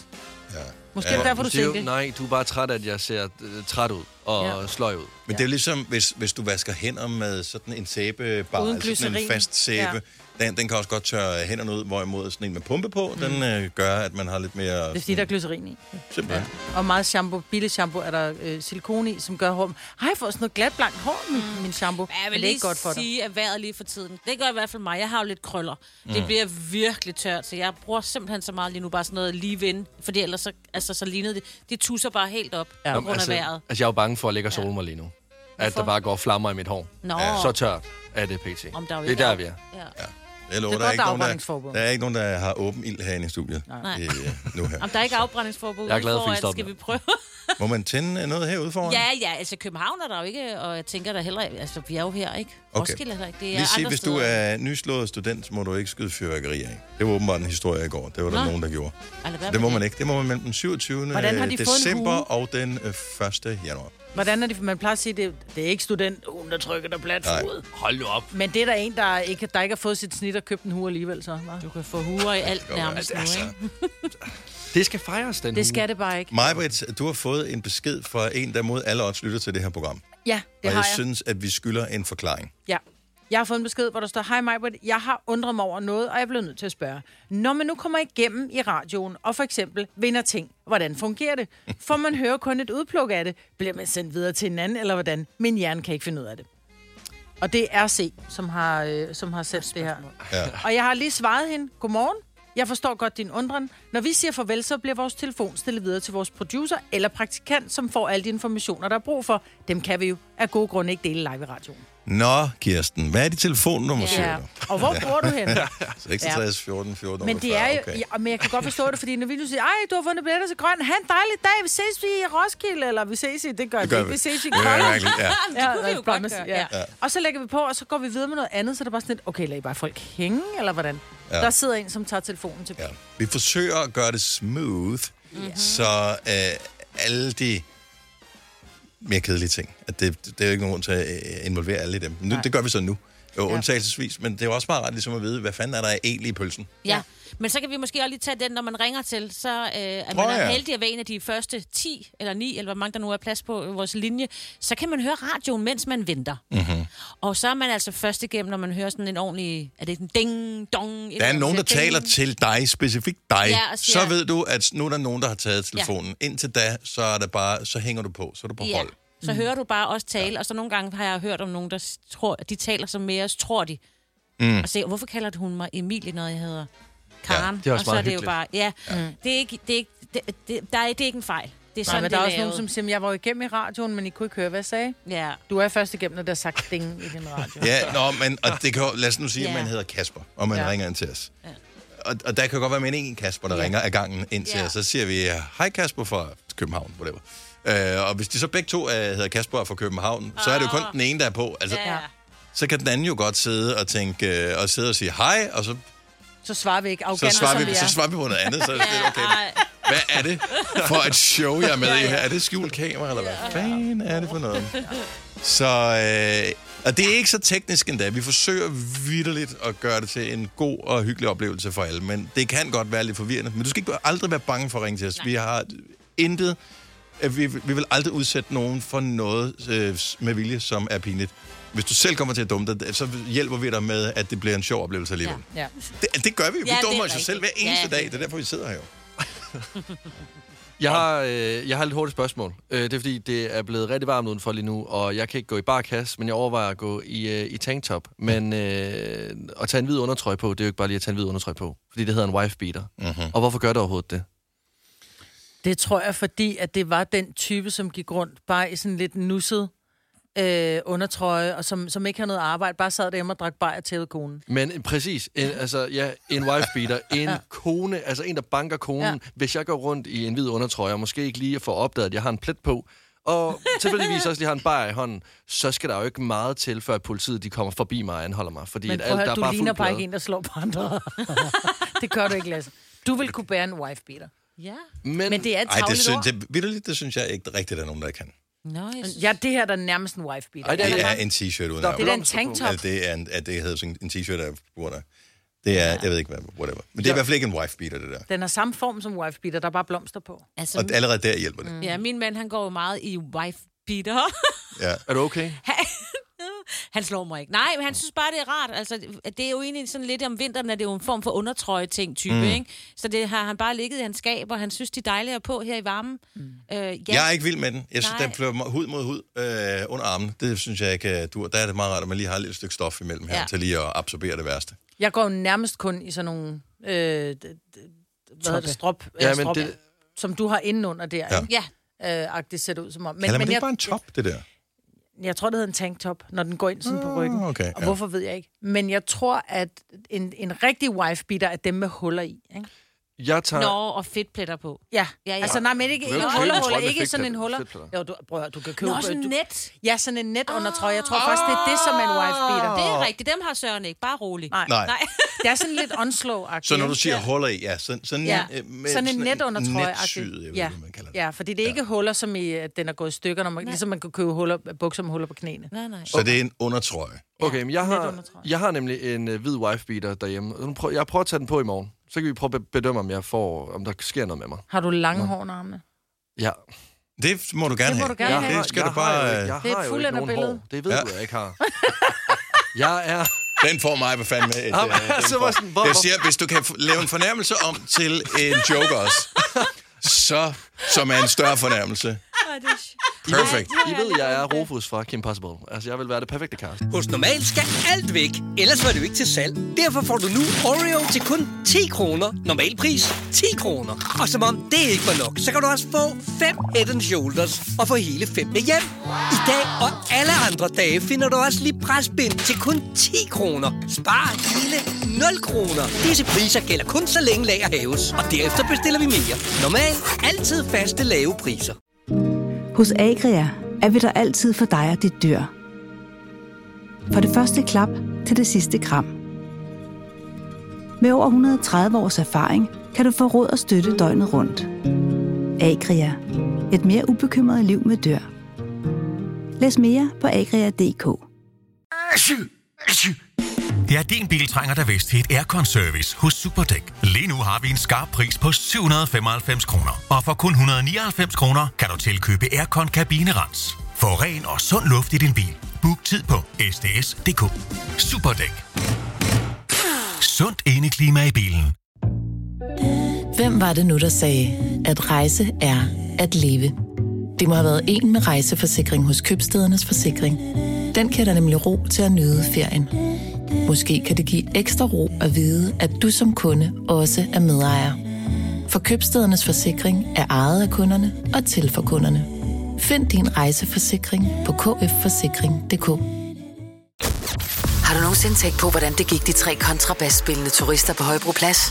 Ja. Måske er det derfor, du siger single. Nej, du er bare træt af, at jeg ser øh, træt ud og ja. sløj ud. Men det er jo ligesom, hvis, hvis du vasker hænder med sådan en sæbebar, Uden altså sådan en glycerin. fast sæbe, ja. den, den kan også godt tørre hænderne ud, hvorimod sådan en med pumpe på, mm. den øh, gør, at man har lidt mere... Det er fordi, der er glycerin i. Simpelthen. Ja. Og meget shampoo, billig shampoo, er der øh, silikone i, som gør hår. Har jeg fået sådan noget glat, blankt hår med mm. min shampoo? Jeg vil men det er lige ikke godt for dig. sige, at vejret lige for tiden. Det gør i hvert fald mig. Jeg har jo lidt krøller. Mm. Det bliver virkelig tørt, så jeg bruger simpelthen så meget lige nu bare sådan noget lige vind. Fordi ellers så, altså, så lignede det. Det tusser bare helt op ja. på grund af altså, vejret. Altså, jeg er jo bange for at ligge og sole mig lige nu. At der bare går flammer i mit hår. Nå. Så tørt er det pt. Om der er det er der, vi er. Ja. Ja. Jeg lover, det er der, er ikke nogen, afbrændingsforbud. der, der er ikke nogen, der har åben ild herinde i studiet. Nej. Øh, nu her. Om der er ikke afbrændingsforbud. Jeg er glad for, at I foran, stopper. Skal vi prøve? Må man tænde noget herude foran? Ja, ja, altså København er der jo ikke, og jeg tænker der heller ikke, altså vi er jo her, ikke? Okay. Roskilde heller ikke, det er Lige sige, andre hvis du steder. er nyslået student, må du ikke skyde fyrværkeri af. Det var åbenbart en historie i går. Det var der Nå. nogen, der gjorde. Altså, hvad Det må med man ikke. Det må man mellem den syvogtyvende Hvordan har de fået en december hue? og den øh, første januar. Hvordan er det? Man plejer at sige, det, det er ikke studentugen, der trykker dig plat Nej. ud. Hold nu op. Men det er der en, der ikke, der ikke har fået sit snit og købt en hue alligevel, så. Hva? Du kan få huer i alt godt nærmest nu, Altså, ikke? det skal fejres, den Det skal det bare ikke. Majbrit, du har fået en besked fra en, der mod alle odds lytter til det her program. Ja, det og har jeg jeg. synes, at vi skylder en forklaring. Ja. Jeg har fået en besked, hvor der står, hej Majbrit, jeg har undret mig over noget, og jeg er blevet nødt til at spørge. Når man nu kommer igennem i radioen, og for eksempel vinder ting, hvordan fungerer det? Får man høre kun et udpluk af det? Bliver man sendt videre til en anden, eller hvordan? Min hjerne kan ikke finde ud af det. Og det er R C, som har, øh, som har sendt det her. Ja. Og jeg har lige svaret hende, godmorgen. Jeg forstår godt din undren. Når vi siger farvel, så bliver vores telefon stillet videre til vores producer eller praktikant, som får alle de informationer, der er brug for. Dem kan vi jo af gode grunde ikke dele live i radioen. Nå, Kirsten, hvad er dit telefonnummer, Ja. siger du? Og hvor bor du henne? seksogtres fjorten fjorten Men det er jo, okay. ja, men jeg kan godt forstå det, fordi når vi nu siger, ej, du har fundet billetter til Grøn, ha' en dejlig dag, vi ses vi i Roskilde, eller vi ses i, det gør, Det det gør ikke, vi. vi ses i Det er Kolding. mærkeligt, ja. Det kunne vi jo godt gøre, Ja. ja. Og så lægger vi på, og så går vi videre med noget andet, så er det bare sådan lidt, okay, lad I bare folk hænge, eller hvordan? Ja. Der sidder en, som tager telefonen til. Ja. Vi forsøger at gøre det smooth, mm-hmm. så øh, alle de mere kedelige ting, at det, det er jo ikke nogen grund til at øh, involvere alle i dem. Nu, det gør vi så nu, jo, Ja. undtagelsesvis, men det er jo også meget ret ligesom at vide, hvad fanden er der egentlig i pølsen? Ja, men så kan vi måske også lige tage den, når man ringer til, så øh, er man Åh, oh, ja. ja. heldig at være en af de første ti eller ni, eller hvor mange der nu er plads på i vores linje, så kan man høre radioen, mens man venter. Mm-hmm. Og så er man altså først igennem, når man hører sådan en ordentlig, er det en ding, dong? Der er nogen, der ding. taler til dig, specifikt dig. Ja, og siger- Så ved du, at nu er der nogen, der har taget telefonen. Ja. Indtil da, så er det bare, så hænger du på, så er du på Ja. hold. Så hører du bare også tale, ja. Og så nogle gange har jeg hørt om nogen, der s- tror, de taler som mere, så tror de. Mm. Og så hvorfor kalder hun mig Emilie, når jeg hedder Karen? Ja, det er også og så meget er det jo hyggeligt. bare, ja, ja. Det er ikke, det er ikke, det, det, der er, det er ikke en fejl. Det er sådan, Nej, men der er det også nogen, lavet. som siger, jeg var jo igennem i radioen, men I kunne ikke høre, hvad jeg sagde. Ja. Du er først igennem, når der er sagt ding i din radio. Ja, nå, men og det kan, jo- lad os nu sige, at Ja. man hedder Kasper, og man Ja. ringer ind til os. Ja. Og, og der kan godt være med en Kasper, der Ja. ringer af gangen ind til Ja. os. Så siger vi, hej Kasper fra København, whatever. Uh, og hvis de så begge to uh, hedder Kasper fra København, så er det jo kun den ene, der er på. Altså, Ja. så kan den anden jo godt sidde og tænke, uh, og sidde og sige hej, og så, Så svarer vi ikke så, arrogant, svarer som vi, vi er. så svarer vi på noget andet. Så er det lidt, okay, Ej. hvad er det for et show, jeg er med i her? Er det skjult kamera, eller hvad fanden er det for noget? Så, øh, og det er ikke så teknisk endda. Vi forsøger vitterligt at gøre det til en god og hyggelig oplevelse for alle, men det kan godt være lidt forvirrende. Men du skal ikke aldrig være bange for at ringe til os. Vi har intet... øh, Vi, vi vil aldrig udsætte nogen for noget øh, med vilje, som er pinligt. Hvis du selv kommer til at dumme dig, så hjælper vi dig med, at det bliver en sjov oplevelse alligevel. Ja. Ja. Det, det gør vi. Vi Ja, det er dummer os jo rigtigt. selv hver eneste Ja. dag. Det er derfor, vi sidder her jo. Jeg har, øh, jeg har et hurtigt spørgsmål. Øh, det er fordi, det er blevet rigtig varmt udenfor lige nu, og jeg kan ikke gå i barkas, men jeg overvejer at gå i, øh, i tanktop. Men øh, at tage en hvid undertrøje på, det er jo ikke bare lige at tage en hvid undertrøje på. Fordi det hedder en wife-beater. Mm-hmm. Og hvorfor gør det overhovedet det? Det tror jeg, fordi at det var den type, som gik rundt bare i sådan lidt nusset øh, undertrøje, og som, som ikke havde noget arbejde, bare sad derhjemme og drak bajer til konen. Men præcis, en, altså, ja, en wife-beater, en ja. kone, altså en, der banker konen. Ja. Hvis jeg går rundt i en hvid undertrøje, og måske ikke lige får opdaget, at jeg har en plet på, og tilfældigvis også lige har en bajer i hånden, så skal der jo ikke meget til, før politiet de kommer forbi mig og anholder mig. Fordi Men at prøv alt, at der høre, er du bare ligner fuld bare plade. ikke en, der slår på andre. Det gør du ikke, Lasse. Du vil kunne bære en wife-beater. Ja. Men, Men det er et Ej, det tavligt synes, ord. det, vitterligt, det synes jeg ikke rigtigt, der er nogen, der kan. Nå, jeg synes... Ja, det her der er nærmest en wife-beater. Ej, det Det er er en t-shirt uden Der er Det er da en arme. tanktop. Altså, det er en, at det hedder sådan en t-shirt, der er på grund af. Det er, jeg ved ikke hvad, whatever. Men det er i hvert fald ikke en wife-beater, det der. Den har samme form som wife-beater, der er bare blomster på. Altså, Og allerede der hjælper det. Mm. Ja, min mand, han går jo meget i wife-beater. Ja. Er du okay? Han slår mig ikke. Nej, men han synes bare, det er rart. Altså, det er jo egentlig sådan lidt om vinteren, at det er jo en form for undertrøje-ting type, mm. ikke? Så det har han bare ligget i hans skab, og han synes, de er dejlige på her i varmen. Mm. Øh, ja. Jeg er ikke vild med den. Jeg synes, Nej. den flyver hud mod hud øh, under armen. Det synes jeg ikke dur. Der er det meget rart, at man lige har et lille stykke stof imellem her, Ja. til lige at absorbere det værste. Jeg går jo nærmest kun i sådan nogle... Øh, d- d- hvad hedder det? Strop, Ja, ja, men strop det- som du har indenunder der, Ja. ikke? Ja. Øh, agtigt ser det ud som om. Men, Kalder man men det jeg, ikke bare en top, det der? Jeg tror, det hedder en tanktop, når den går ind sådan på ryggen. okay, og ja. hvorfor ved jeg ikke. Men jeg tror, at en, en rigtig wife-beater er dem med huller i, ikke? Jeg tager... Nå, og fedtpletter på. Ja, Ja, ja. altså nej, men ikke, Du ikke kan jo købe huller, en huller, trøje med ikke sådan en fedtpletter- huller. fedtpletter. Jo, du, prøv, du kan købe... Nå, sådan du, net. Ja, sådan en net under trøje. Jeg tror faktisk, det er det, som er en wife-beater. Det er rigtigt. Dem har Søren ikke. Bare rolig. Nej. Nej. Nej. Det er sådan lidt onslow-agtigt. Så når du ikke? siger huller i, ja, sådan, sådan, Ja, øh, med sådan en net under trøje. netsyet, jeg ved Ja. ikke, hvad man kalder det. Ja, fordi det er ikke huller, som i, at den er gået i stykker, når man, ligesom man kan købe huller, bukser med huller på knæene. Nej, nej. Så det er en undertrøje. Okay, men jeg Net har, undertrøje. jeg har nemlig en uh, hvid wife-beater derhjemme. Nu prøver- Jeg prøver at tage den på i morgen. Så kan vi prøve at be- bedømme, om jeg får, om der sker noget med mig. Har du lange hår under armene? Ja. Det må du gerne Det må have. du gerne ja, have. Det skal jeg du bare... Har jo, øh, ikke- jeg Det er har et jo ikke fuldendt nogen billede. hår. Det ved Ja. du, jeg ikke har. Jeg er... Den får mig, hvad fandme. Et, Jamen, øh, den altså, hvor får- sådan, hvor- Jeg siger, hvis du kan f- lave en fornærmelse om til en joke også, så som er en større fornærmelse. Perfect. I ved, jeg er Rufus fra Kim Possible. Altså, jeg vil være det perfekte cast. Hos Normal skal alt væk, ellers var det jo ikke til salg. Derfor får du nu Oreo til kun ti kroner. Normal pris ti kroner. Og som om det ikke var nok, så kan du også få fem Head and Shoulders og få hele fem med hjem. I dag og alle andre dage finder du også lige presbind til kun ti kroner. Spar hele nul kroner. Disse priser gælder kun så længe lager hæves, og derefter bestiller vi mere. Normal, altid faste lave priser. Hos Agria er vi der altid for dig og dit dyr. For det første klap til det sidste kram. Med over et hundrede og tredive års erfaring kan du få råd og støtte døgnet rundt. Agria. Et mere ubekymret liv med dyr. Læs mere på agria punktum d k. Ja, din bil trænger da vist til et aircon-service hos Superdæk. Lige nu har vi en skarp pris på syv hundrede og femoghalvfems kroner. Og for kun et hundrede og nioghalvfems kroner kan du tilkøbe aircon kabinerens. Få ren og sund luft i din bil. Book tid på s d s punktum d k. Superdæk. Sundt indeklima i bilen. Hvem var det nu, der sagde, at rejse er at leve? Det må have været en med rejseforsikring hos Købstædernes Forsikring. Den kan der nemlig ro til at nyde ferien. Måske kan det give ekstra ro at vide, at du som kunde også er medejer. For Købstædernes Forsikring er ejet af kunderne og til for kunderne. Find din rejseforsikring på k f forsikring punktum d k. Har du nogensinde tænkt på, hvordan det gik de tre kontrabasspillende turister på Højbroplads?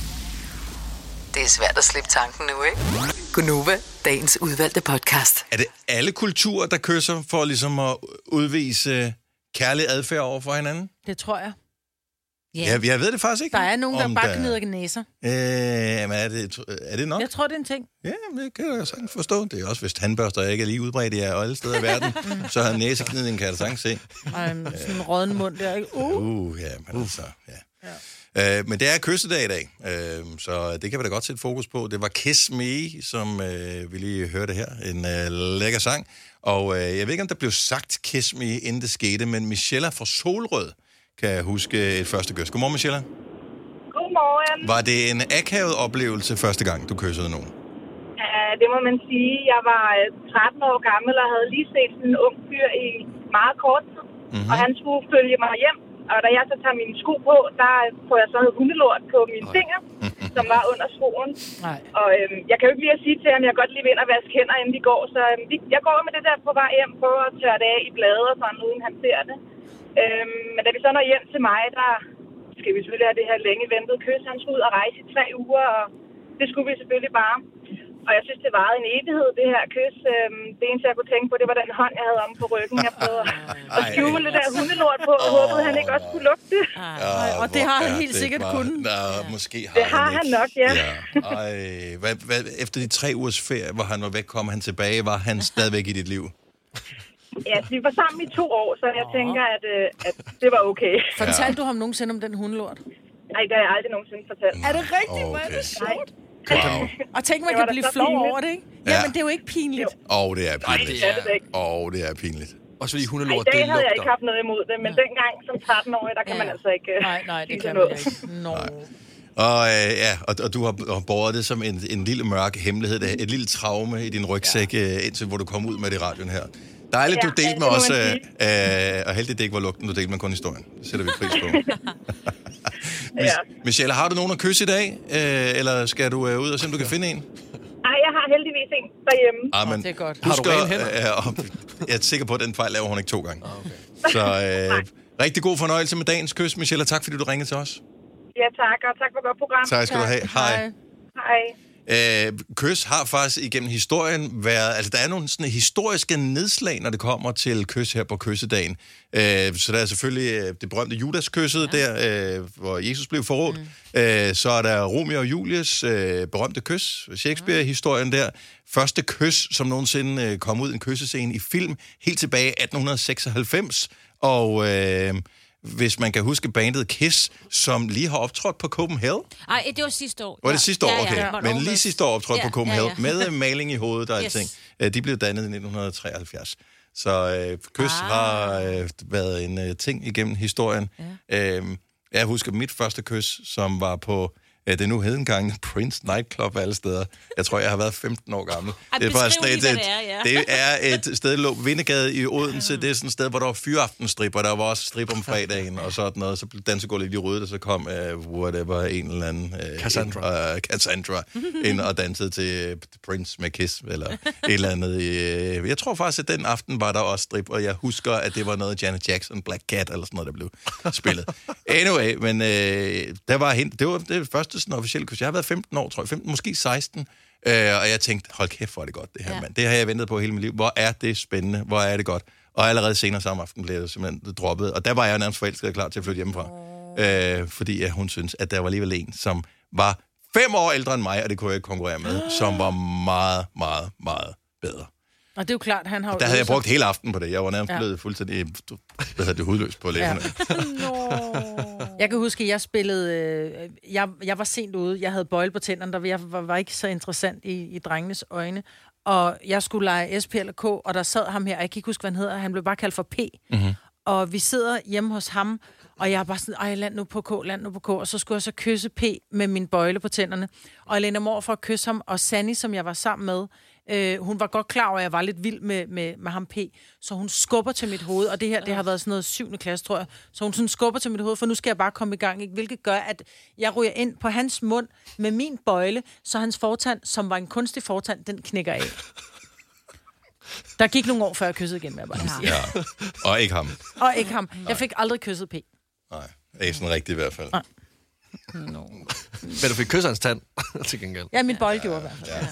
Det er svært at slippe tanken nu, ikke? Gunova, dagens udvalgte podcast. Er det alle kulturer, der kysser for ligesom at udvise kærlig adfærd over for hinanden? Det tror jeg. Ja. Jeg, jeg ved det faktisk ikke. Der er nogen, der om bare der- gnider næser. Øh, men er det, er det nok? Jeg tror, det er en ting. Ja, det kan jeg sagtens forstå. Det er også, hvis tandbørster ikke er lige udbredt i alle steder i verden, så har næseknidning, kan jeg da sagtens se. Og en, sådan en rådden mund der, ikke? Uh. Uh, ja, men altså, ja. ja. Øh, men det er kyssedag i dag, øh, så det kan vi da godt sætte fokus på. Det var Kiss Me, som øh, vi lige hørte her. En øh, lækker sang. Og øh, jeg ved ikke, om der blev sagt Kiss Me, inden det skete, men Michelle fra Solrød kan jeg huske et første kys. Godmorgen, Michelle. Godmorgen. Var det en akavet oplevelse første gang, du kyssede nogen? Ja, det må man sige. Jeg var øh, tretten år gammel og havde lige set sådan en ung fyr i meget kort tid. Mm-hmm. Og han skulle følge mig hjem. Og da jeg så tager mine sko på, der får jeg så noget hundelort på mine fingre, som var under skoen. Nej. Og øhm, jeg kan jo ikke lige at sige til ham, at jeg godt lige vil ind og vaske hænder, inden vi går. Så øhm, vi, jeg går med det der på vej hjem, prøver at tørre det af i blade og sådan, uden han ser det. Øhm, men da vi så når hjem til mig, der skal vi selvfølgelig have det her længe ventede kys. Han skulle ud og rejse i tre uger, og det skulle vi selvfølgelig bare. Og jeg synes, det varede en evighed, det her kys. Øhm, det eneste, jeg kunne tænke på, det var den hånd, jeg havde om på ryggen. Jeg prøvede at skjule det der hundelort på, og håbede, han ikke også kunne lugte det. Ja, og det har han hvor helt er sikkert det kunnet. Nå, måske har Det har han, han ikke. nok, ja. ja. Ej, hvad, hvad, efter de tre ugers ferie, hvor han var væk, kom han tilbage, var han stadigvæk i dit liv? Ja, vi var sammen i to år, så jeg tænker, at, øh, at det var okay. Fortalte du ham nogensinde om den hundelort? Nej, det har jeg aldrig nogensinde fortalt. Er det rigtigt? Hvor er det sjovt? Wow. Og tænk, man Det kan var da blive så flov pinligt. over det, ikke? Ja. Ja, men det er jo ikke pinligt. Åh, oh, det er pinligt. det er det ikke. Åh, oh, det er pinligt. Også fordi Ej, hundelort, i det dag havde jeg lugter. ikke haft noget imod det, men dengang som tretten-årig, der kan man altså ikke... øh, Nej, nej, det sige kan noget. man ikke. Nå. Og, øh, ja, og, og du har har båret det som en, en lille mørk hemmelighed, det- et lille traume i din rygsæk, ja. indtil hvor du kom ud med det i radioen her. Dejligt, Ja, du delte det med må os, man øh, øh, og heldigt det ikke var lugten, du delte med kun historien. Det sætter vi pris på. Ja. Michelle, har du nogen at kysse i dag? Øh, eller skal du øh, ud og se, om du kan finde en? Nej, jeg har heldigvis en derhjemme. Ah, men det er godt. Husk, Har du rene at, øh, øh, jeg er sikker på, at den fejl laver hun ikke to gange. Okay. Så øh, rigtig god fornøjelse med dagens kys, Michelle, og tak fordi du ringede til os. Ja, tak, og tak for godt program. Tak skal du have. Hej. Hej. Øh, kys har faktisk igennem historien været... Altså, der er nogle sådan historiske nedslag, når det kommer til kys her på kyssedagen. Øh, så der er selvfølgelig øh, det berømte Judas-kysset ja. der, øh, hvor Jesus blev forrådt. Mm. Øh, så er der Romeo og Julies øh, berømte kys, Shakespeare-historien der. Første kys, som nogensinde øh, kom ud, en kyssescene i film, helt tilbage i atten seksoghalvfems. Og... Øh, hvis man kan huske bandet Kiss, som lige har optrådt på Copenhagen. Ej, det var sidste år. Var det sidste år? Ja, ja, Okay. ja. Men lige sidste år optrådte Ja, på Copenhagen ja, ja. med maling i hovedet og Yes. alting. Øh, De blev dannet i nitten treoghalvfjerds. Så øh, kys ah. har øh, været en øh, ting igennem historien. Ja. Øh, jeg husker mit første kys, som var på øh, det nu hedengangne Prince Nightclub alle steder. Jeg tror, jeg har været femten år gammel. Ej, det, er bare beskriv et, lige, et, hvad det er, ja. det er et sted, der lå Vindegade i Odense. Det er sådan et sted, hvor der var fyraftenstripper. Der var også strip om fredagen og sådan noget. Så blev dansegulvet lige ryddet, og så kom uh, whatever, en eller anden... Uh, Cassandra. Ind, uh, Cassandra ind og dansede til Prince med Kiss, eller et eller andet. Uh, jeg tror faktisk, at den aften var der også strip, og jeg husker, at det var noget Janet Jackson, Black Cat, eller sådan noget, der blev spillet. Anyway, men uh, der var hende, det var det første sådan officielle kys. Jeg har været femten år, tror jeg. femten, måske seksten. Uh, og jeg tænkte, hold kæft, hvor er det godt, det her, ja. mand. Det har jeg ventet på hele mit liv. Hvor er det spændende? Hvor er det godt? Og allerede senere samme aften blev det simpelthen droppet. Og der var jeg nærmest forelsket og klar til at flytte hjemmefra. Oh. Uh, fordi ja, hun synes, at der var alligevel en, som var fem år ældre end mig, og det kunne jeg ikke konkurrere med, oh. som var meget, meget, meget bedre. Og det er jo klart, han har jo... Der havde jeg brugt hele aften på det. Jeg var nærmest Ja. blevet fuldstændig, hvad hedder det, hudløs på læberne. Ja. Jeg kan huske, at jeg spillede... Øh, jeg, jeg var sent ude. Jeg havde bøjle på tænderne, der jeg var, var ikke så interessant i, i drengenes øjne. Og jeg skulle lege S P eller K, og der sad ham her, og jeg kan ikke huske, hvad han hedder. Han blev bare kaldt for P. Mm-hmm. Og vi sidder hjemme hos ham, og jeg er bare sådan, ej, land nu på K, land nu på K. Og så skulle jeg så kysse P med min bøjle på tænderne. Og jeg lænder mig over for at kysse ham, og Sandy, som jeg var sammen med, øh, hun var godt klar over, at jeg var lidt vild med, med, med ham P. Så hun skubber til mit hoved, og det her, det har været sådan noget syvende klasse, tror jeg. Så hun sådan skubber til mit hoved, for nu skal jeg bare komme i gang, ikke? Hvilket gør, at jeg ryger ind på hans mund med min bøjle, så hans fortand, som var en kunstig fortand, den knækker af. Der gik nogle år, før jeg kyssede igen, med jeg bare sige. Ja. Og ikke ham. Og ikke ham. Jeg fik aldrig kysset P. Nej, ikke sådan rigtigt i hvert fald. Nej. No. Men du fik kysset hans tand, til gengæld. Ja, min bold gjorde i hvert fald.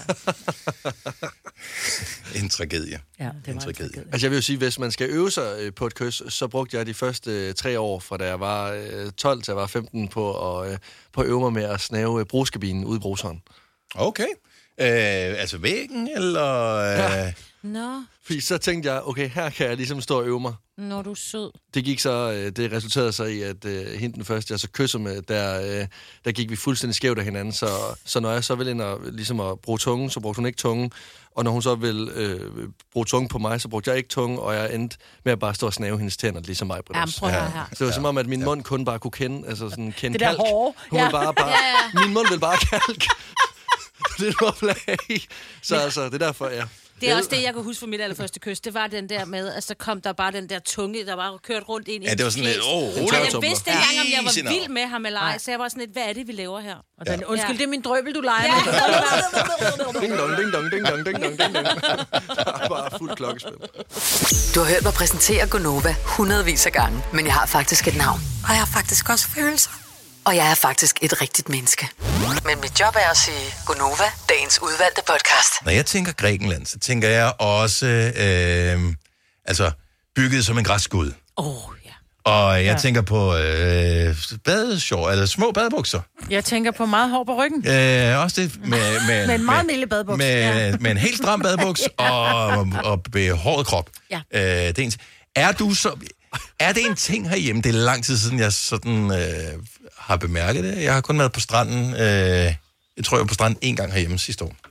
Ja. En tragedie. Ja, det var en en tragedie. tragedie. Altså jeg vil jo sige, hvis man skal øve sig øh, på et kys, så brugte jeg de første øh, tre år, fra da jeg var øh, tolv til jeg var femten, på at, øh, på at øve mig med at snave øh, brugskabinen ude i bruseren. Okay. Øh, altså væggen, eller... Øh... Ja. Nå, Fordi så tænkte jeg, okay, her kan jeg ligesom stå og øve mig. når du er sød. Det gik så, øh, det resulterede så i, at øh, hende den første, jeg så kysser med, der, øh, der gik vi fuldstændig skævt af hinanden. Så, så når jeg så ville ind og, ligesom at bruge tungen, så brugte hun ikke tungen. Og når hun så ville øh, bruge tungen på mig, så brugte jeg ikke tungen, og jeg endte med at bare stå og snave hendes tænder, ligesom mig. Jamen, prøv at høre her. Så det var som om, at min mund kun bare kunne kende, altså sådan kende Det der kalk. hårde. Hun Ja. ville bare, bare, Ja, ja. Min mund ville bare kalk. Det var play. Så altså, det er derfor, ja. Det er også det, jeg kan huske fra mit allerførste kys. Det var den der med, at så kom der bare den der tunge, der var kørt rundt ind i Ja, det var sådan lidt, åh, Og rolig. jeg vidste ikke engang, om jeg Easy var now. vild med ham eller ej, så jeg var sådan lidt, hvad er det, vi laver her? Og den, Ja. undskyld, Ja. det er min drøbel, du leger Ja. med. Ding dong, ding dong, ding dong, ding dong, ding dong. Bare fuld klokkespil. Du har hørt mig præsentere Gonova hundredvis af gange, men jeg har faktisk et navn. Og jeg har faktisk også følelser. Og jeg er faktisk et rigtigt menneske. Men mit job er at sige Gonova, dagens udvalgte podcast. Når jeg tænker Grækenland, så tænker jeg også, øh, altså, bygget som en græskud. Åh, oh, ja. Og jeg Ja. tænker på øh, badeshorts, eller små badebukser. Jeg tænker på meget hår på ryggen. Øh, også det med, med, Med en meget med, milde badebuks. med, Ja. med en helt stram badebuks og, og behåret krop. Ja. Øh, det er, en, er du så... Er det en ting herhjemme? Det er lang tid siden, jeg sådan, øh, har bemærket det. Jeg har kun været på stranden, øh, jeg tror, jeg var på stranden en gang herhjemme sidste år.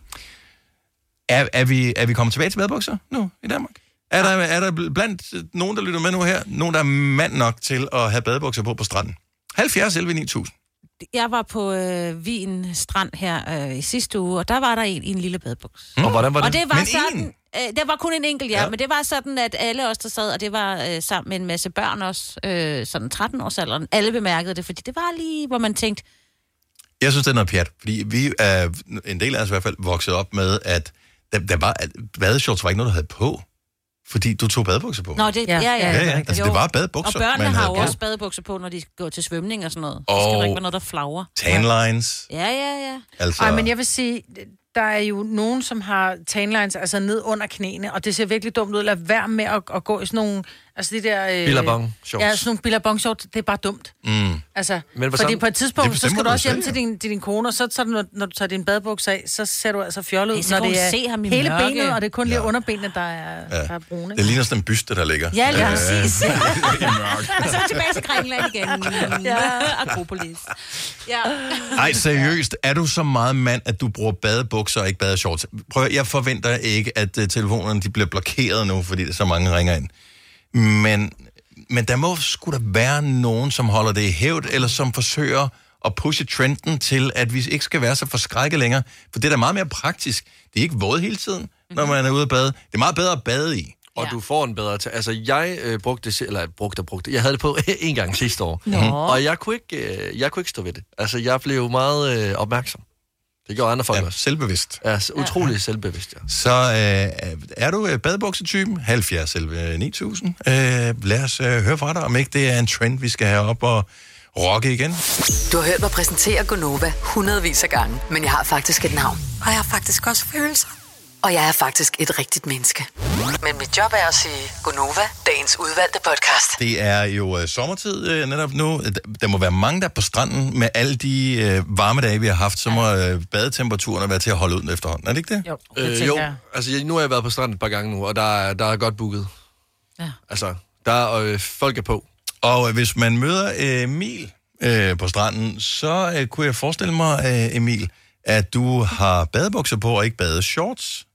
Er, er, vi, er vi kommet tilbage til badebukser nu i Danmark? Er der, er der blandt nogen, der lytter med nu her, nogen, der er mand nok til at have badebukser på på stranden? halvfjerds elleve ni tusind. Jeg var på øh, Wien Strand her øh, i sidste uge, og der var der en i en lille badebuks. Mm. Og hvordan var det? Og det var Men sådan, øh, der var kun en enkelt, ja, Ja. ja, men det var sådan, at alle os, der sad, og det var øh, sammen med en masse børn også, øh, sådan tretten-årsalderen, alle bemærkede det, fordi det var lige, hvor man tænkte... Jeg synes, det er noget pjat, fordi vi er, en del af os i hvert fald, vokset op med, at der, der var, at badeshorts var ikke noget, du havde på, fordi du tog badebukser på. Nå, det, ja, ja, ja. ja, ja. Altså, det var badebukser, Og børnene man har havde jo på. også badebukser på, når de går til svømning og sådan noget. Og det skal jo ikke være noget, der flagrer. Tanlines. Ja, ja, ja. Altså... Ej, men jeg vil sige, der er jo nogen, som har tanlines, altså ned under knæene, og det ser virkelig dumt ud. Lad være med at, at gå i sådan nogle, altså de der... Øh, Billabong shorts. Ja, sådan nogle billabong shorts, det er bare dumt. Mm. Altså, Men hvor fordi sådan- på et Det tidspunkt, så bestemmer skal du du også hjem selv, til din, til din kone, og så, så når, når du tager din badebukser af, så ser du altså fjollet ud, Ej, så når kan det hun er se ham i hele mørke. benet, og det er kun lige underbenene, der er, Ja. der er brune. Det ligner sådan en byste, der ligger. Ja, lige Øh, præcis. i mørk. Og så tilbage til Grækenland igen. Ja, Akropolis. Ja. Ej, seriøst, er du så meget mand, at du bruger badebukser og ikke badeshorts? Prøv, jeg forventer ikke, at uh, telefonerne de bliver blokeret nu, fordi der så mange ringer ind. Men, men der må sgu da være nogen, som holder det i hævd, eller som forsøger at pushe trenden til, at vi ikke skal være så forskrækket længere. For det er da meget mere praktisk. Det er ikke våd hele tiden, når man er ude at bade. Det er meget bedre at bade i. Og ja. du får en bedre... T- altså, jeg øh, brugte det... se- Eller brugte og brugte. Jeg havde det på en gang sidste år. Nå. Og jeg kunne, ikke, øh, jeg kunne ikke stå ved det. Altså, jeg blev meget øh, opmærksom. Det gjorde andre folk Ja, også. selvbevidst. Ja, s- utrolig ja. selvbevidst, ja. Så øh, er du øh, badebuksetypen? halvfjerds elleve ni tusind. Øh, lad os øh, høre fra dig, om ikke det er en trend, vi skal have op og rocke igen. Du har hørt mig præsentere Gonova hundredvis af gange, men jeg har faktisk et navn. Og jeg har faktisk også følelser. Og jeg er faktisk et rigtigt menneske. Men mit job er at sige Gonova, dagens udvalgte podcast. Det er jo øh, sommertid øh, netop nu. Der må være mange, der er på stranden med alle de øh, varme dage, vi har haft. Så må øh, badetemperaturen være til at holde ud efterhånden. Er det ikke det? Jo, Øh, jo, altså jeg, nu har jeg været på stranden et par gange nu, og der er, der er godt booket. Ja. Altså, der er øh, folk er på. Og øh, hvis man møder øh, Emil øh, på stranden, så øh, kunne jeg forestille mig, øh, Emil, at du har badebukser på og ikke badeshorts.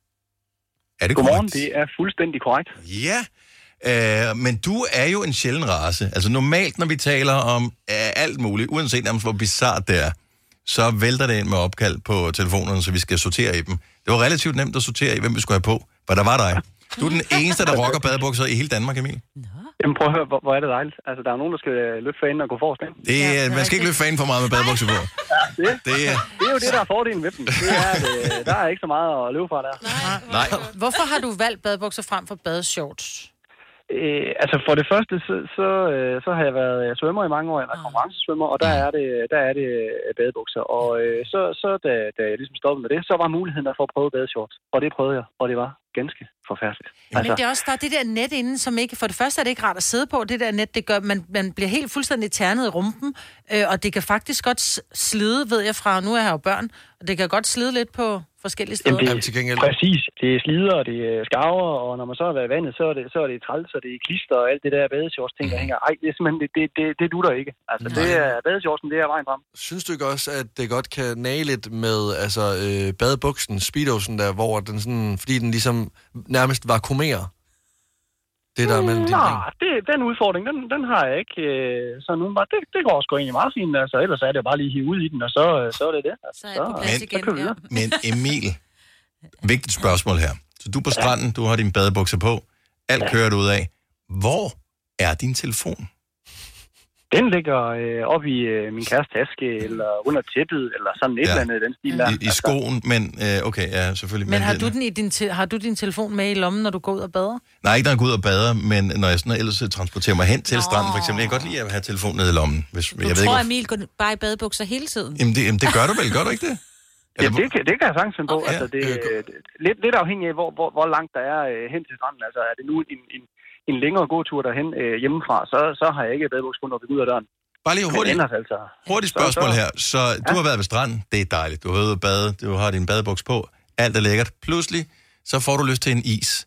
Er det Godmorgen, korrekt? det er fuldstændig korrekt. Ja, øh, men du er jo en sjælden race. Altså normalt, når vi taler om øh, alt muligt, uanset nærmest hvor bizarrt det er, så vælter det ind med opkald på telefonerne, så vi skal sortere i dem. Det var relativt nemt at sortere i, hvem vi skulle have på, for der var dig. Du er den eneste, der rocker badebukser i hele Danmark, Emil. Jamen prøv at høre, hvor, hvor er det dejligt. Altså, der er nogen, der skal løfte fanen og gå forrest ind. Det, ja, man skal ikke løfte fanen for meget med badebukser på. Ja, det, Det er... det er jo det, der er fordelen ved dem. Det er, at øh, der er ikke så meget at løbe fra der. Nej. Hvorfor har du valgt badebukser frem for badeshorts? Øh, altså for det første, så, så, øh, så har jeg været svømmer i mange år, eller konkurrencesvømmer, og der er det, der er det øh, badebukser. Og øh, så, så da, da jeg ligesom stoppede med det, så var muligheden der for at prøve badeshorts. Og det prøvede jeg, og det var ganske forfærdeligt. Men det er også, der er det der net inden, som ikke... For det første er det ikke rart at sidde på. Det der net, det gør, man, man bliver helt fuldstændig ternet i rumpen. Øh, og det kan faktisk godt s- slide, ved jeg fra... Nu er jeg jo børn. Og det kan godt slide lidt på forskellige steder. Jamen, det, til præcis. Det er slider, og det er skarver, og når man så har været i vandet, så er det, så er det træls, og det er klister og alt det der badeshorts ting, der hænger. Ej, det er simpelthen, det, det, det, det dutter ikke. Altså, det er badeshortsen, det er vejen frem. Synes du ikke også, at det godt kan nage lidt med altså, øh, badebuksen, speedosen der, hvor den sådan, fordi den ligesom nærmest vakuumerer? Det der mellem dine Nej, det, den udfordring, den, den har jeg ikke. Øh, så nu bare, det, det går sgu egentlig meget fint. Altså, ellers er det bare lige at hive ud i den, og så, så er det det. Altså, så er jeg på plads igen, så ja. Men Emil, vigtigt spørgsmål her. Så du er på stranden, du har dine badebukser på, alt Ja. kører du ud af. Hvor er din telefon? Den ligger øh, op i øh, min kærestes taske, eller under tæppet, eller sådan et Ja. eller andet i den stil der. I, i skoen, men øh, okay, ja, selvfølgelig. Men har du, den i din te- har du din telefon med i lommen, når du går ud og bader? Nej, ikke når jeg går ud og bader, men når jeg sådan ellers transporterer mig hen til Nå. stranden, for eksempel. Jeg kan godt lide at have telefonen nede i lommen. Hvis, Du jeg ved tror, ikke, Emil går bare i badebukser hele tiden? Jamen det, jamen, det gør du vel, gør du ikke det? Ja, det, kan, det kan jeg sagtens finde på. Okay. Altså, det, øh, lidt, lidt afhængig af, hvor, hvor, hvor langt der er øh, hen til stranden. Altså, er det nu en, en, en længere gåtur derhen øh, hjemmefra, så, så har jeg ikke badebukser på, når vi går ud af døren. Bare lige hurtigt, Men ellers, altså, hurtigt spørgsmål her. Så du har været ved stranden, det er dejligt. Du har været ude at bade, du har din badebuks på, alt er lækkert. Pludselig, så får du lyst til en is. Mm-hmm.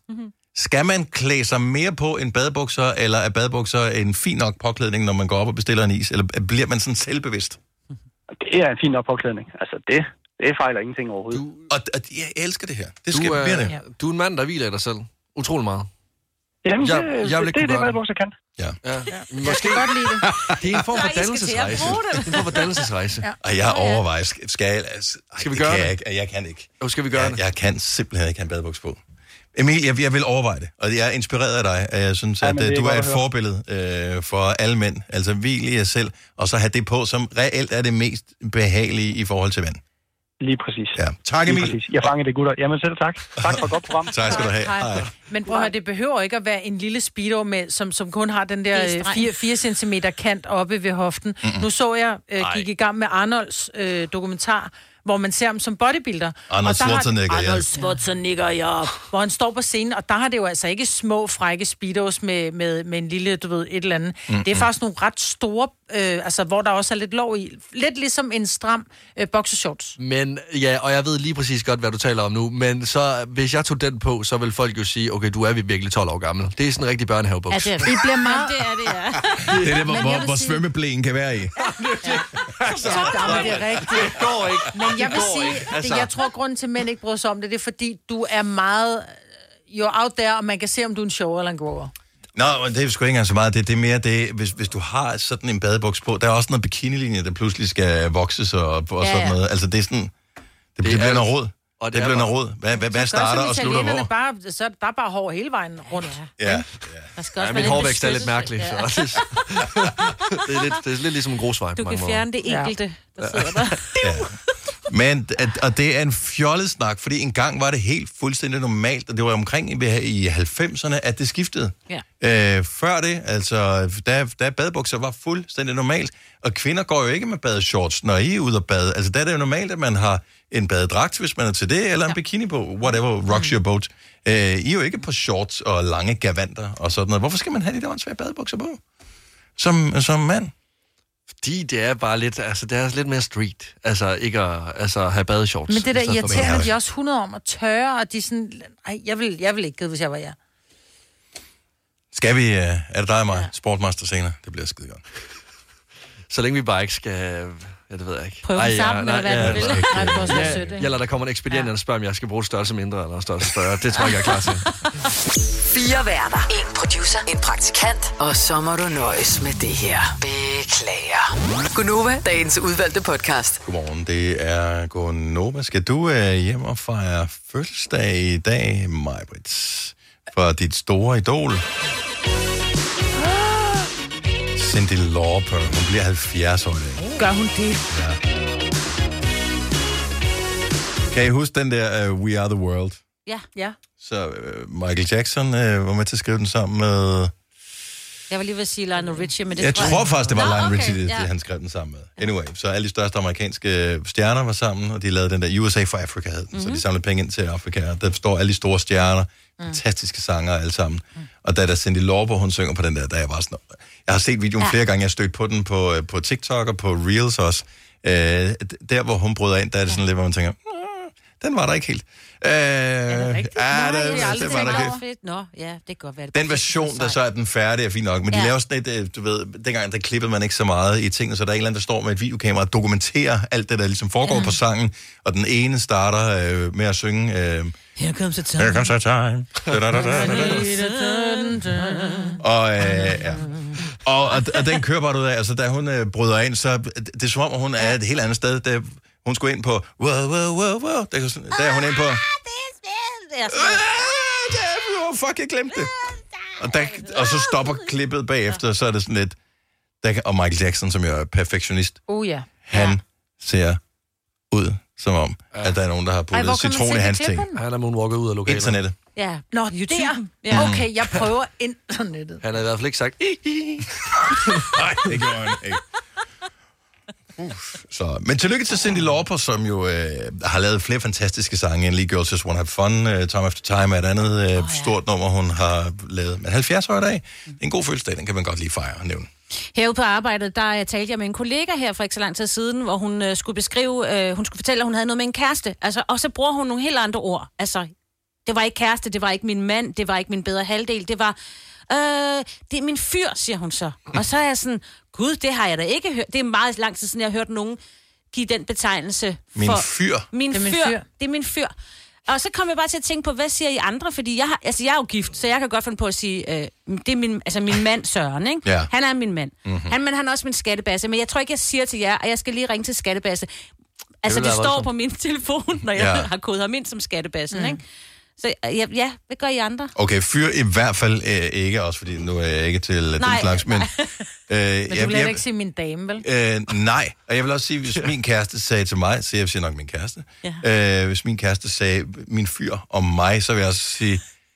Skal man klæde sig mere på end badebukser, eller er badebukser en fin nok påklædning, når man går op og bestiller en is? Eller bliver man sådan selvbevidst? Det er en fin nok påklædning. Altså, det, det fejler ingenting overhovedet. Du, og, og jeg elsker det her. Det skal du, øh, det. Ja. Du er en mand, der hviler i dig selv. Utrolig meget. Jamen, jeg, det, jeg det, det er det, badebukser kan. Ja. ja. Ja. Måske. Jeg godt lide det. Det er en form for dannelsesrejse. Det er en form for dannelsesrejse. Ja. Og jeg overvejer, skal, skal jeg... Altså, ej, skal vi gøre kan det? Jeg, ikke. jeg kan ikke. Jo, skal vi gøre jeg, det? Jeg kan simpelthen ikke have en badebuks på. Emil, jeg, jeg vil overveje det, og jeg er inspireret af dig. Jeg synes, at ja, du er et forbillede øh, for alle mænd. Altså, hvil i jer selv, og så have det på, som reelt er det mest behagelige i forhold til vand. Lige præcis. Ja. Tak, Emil. Præcis. Jeg fanger det, gutter. Jamen selv tak. Tak for et godt program. Tak skal du have. Hej. Hej. Men prøv at høre, det behøver ikke at være en lille speedo, med, som, som kun har den der fire centimeter kant oppe ved hoften. Mm-hmm. Nu så jeg, øh, gik i gang med Arnolds øh, dokumentar, hvor man ser ham som bodybuilder. Arnold Schwarzenegger, ja. Arnold Schwarzenegger, ja. Hvor han står på scenen, og der har det jo altså ikke små, frække speedos med, med, med en lille, du ved, et eller andet. Mm-hmm. Det er faktisk nogle ret store, øh, altså hvor der også er lidt lov i. Lidt ligesom en stram øh, boxershorts. Men, ja, og jeg ved lige præcis godt, hvad du taler om nu, men så, hvis jeg tog den på, så vil folk jo sige, okay, du er virkelig tolv år gammel. Det er sådan en rigtig børnehavebuks. Ja, det er det. I bliver meget... det er det, ja. Det er det, hvor, hvor, hvor sige... svømmeblæen kan være i. Ja. Så gammel, det er rigtigt. Det går ikke. Men jeg vil sige, altså... det, jeg tror, grunden til, at mænd ikke bryder sig om det, det er, fordi du er meget... You're out there, og man kan se, om du er en show eller en grower. Nå, men det er sgu ikke engang så meget. Det, det er mere det, hvis, hvis du har sådan en badebuks på, der er også noget bikinilinje, der pludselig skal vokses og, og ja, sådan ja. noget. Altså, det er sådan... Det, det bliver er, noget råd. Og det, det bliver noget råd. Hvad, hvad, hvad starter og slutter hvor? Bare, så der er bare hår hele vejen rundt. Ja. ja. Der skal også ja, min hårvækst er lidt mærkelig. Ja. Så. det, er lidt, det er lidt ligesom en grusvej. Du kan fjerne det enkelte, ja. der sidder der. Ja. Men, og det er en fjollet snak, fordi engang var det helt fuldstændig normalt, og det var omkring i halvfemserne, at det skiftede. Ja. Øh, før det, altså, da, da badebukser var fuldstændig normalt, og kvinder går jo ikke med badeshorts, når I er ude og bade. Altså, der er det jo normalt, at man har en badedragt, hvis man er til det, eller en ja. bikini på, whatever rocks your boat. Øh, I er jo ikke på shorts og lange gavanter og sådan noget. Hvorfor skal man have de der åndssvage badebukser på? Som, som mand? Fordi det er bare lidt, altså det er lidt mere street, altså ikke at altså, have badeshorts. Men det der irriterende, at de er også hundrede om at tørre, og de er sådan, ej, jeg vil, jeg vil ikke gide, hvis jeg var jer. Skal vi, er det dig og mig, ja. Sportmaster senere? Det bliver skide godt. Så længe vi bare ikke skal, ja det ved jeg ikke. Prøve dem sammen, eller hvad du vil. Nej, det også ja, sødt, ja, eller der kommer en ekspedient, ja. og spørger, om jeg skal bruge størrelse mindre, eller størrelse større. Det tror jeg ikke, jeg er klar til. Fire værter, en producer, en praktikant, og så må du nøjes med det her. Beklager. Gunova, dagens udvalgte podcast. Godmorgen, det er Gunova. Skal du øh, hjem og fejre fødselsdag i dag, Maj-Brit? For dit store idol. Cyndi Lauper. Hun bliver halvfjerds år i dag. Gør hun det? Ja. Kan I huske den der uh, We Are The World? Ja. ja. Så uh, Michael Jackson uh, var med til at skrive den sammen med... Jeg var lige ved at sige Lionel Richie, men det jeg tror tror jeg... faktisk, det var Lionel okay. Richie, det, ja. det han skrev den sammen med. Anyway, så alle de største amerikanske stjerner var sammen, og de lavede den der U S A for Africa, hed den. Mm-hmm. Så de samlede penge ind til Afrika, og der står alle de store stjerner, mm. fantastiske sanger alle sammen. Mm. Og da der Cyndi Lauper, hun synger på den der, der er bare sådan... Jeg har set videoen ja. flere gange, jeg har stødt på den på, på TikTok og på Reels også. Øh, der, hvor hun bryder ind, der er det sådan ja. lidt, hvor man tænker, den var der ikke helt. Øh, er det rigtigt? Ja, Nej, det, jeg har det var der ikke. Nå, ja, det kan godt være. Det den version, der så er den færdige, er fint nok. Men ja. de laver sådan et, du ved, dengang der klippede man ikke så meget i tingene, så der er en eller anden, der står med et videokamera og dokumenterer alt det, der ligesom foregår ja. på sangen. Og den ene starter øh, med at synge... Øh, Here comes a time. Here comes a time. Og, øh, ja. og, og, og den kører bare ud af, altså da hun øh, bryder ind, så det er som om, at hun er et helt andet sted. Da hun skulle ind på, wow, wow, wow, wow, der, der er hun ind på, ah, fuck, jeg glemte det. Og, der, og så stopper klippet bagefter, så er det sådan lidt, der, og Michael Jackson, som jo er perfektionist, uh, ja. han ja. ser ud som om, ja. at der er nogen, der har puttet Ej, citron i hans ting. Han er moonwalket ud af lokalet. Internettet. Ja. Nå, YouTube. Ja. Okay, jeg prøver internettet. Han har i hvert fald ikke sagt, nej, det gjorde han ikke. Uf, så. Men tillykke til Cyndi Lauper, som jo øh, har lavet flere fantastiske sange end lige Girls Just Wanna Have Fun. Uh, Time After Time er et andet øh, oh, ja. stort nummer, hun har lavet. Men halvfjerds år i dag, en god fødselsdag, den kan man godt lige fejre og nævne. Herude på arbejdet, der talte jeg med en kollega her for ikke så lang tid siden, hvor hun øh, skulle beskrive, øh, hun skulle fortælle, at hun havde noget med en kæreste. Altså, og så bruger hun nogle helt andre ord. Altså, Det var ikke kæreste, det var ikke min mand, det var ikke min bedre halvdel, det var... Øh, det er min fyr, siger hun så. Og så er jeg sådan, gud, det har jeg da ikke hørt. Det er meget lang tid siden, jeg har hørt nogen give den betegnelse. For min fyr? Min, det er min fyr. fyr. Det er min fyr. Og så kom jeg bare til at tænke på, hvad siger I andre? Fordi jeg, har, altså, jeg er jo gift, så jeg kan godt finde på at sige, øh, det er min, altså min mand Søren, ikke? Ja. Han er min mand. Mhm. Han, men han er også min skattebasse. Men jeg tror ikke, jeg siger til jer, at jeg skal lige ringe til skattebasse. Altså, vil det være står voldsomt. på min telefon, når jeg Ja. har kodet ham ind som skattebassen, Mm. ikke? Så ja, ja, hvad gør I andre? Okay, fyr i hvert fald øh, ikke, også fordi nu er jeg ikke til øh, den Nej, slags, men... Øh, Men du vil heller ikke sige min dame, vel? Øh, nej, og jeg vil også sige, hvis min kæreste sagde til mig, så jeg siger nok min kæreste, ja. øh, hvis min kæreste sagde min fyr om mig, så vil jeg også sige,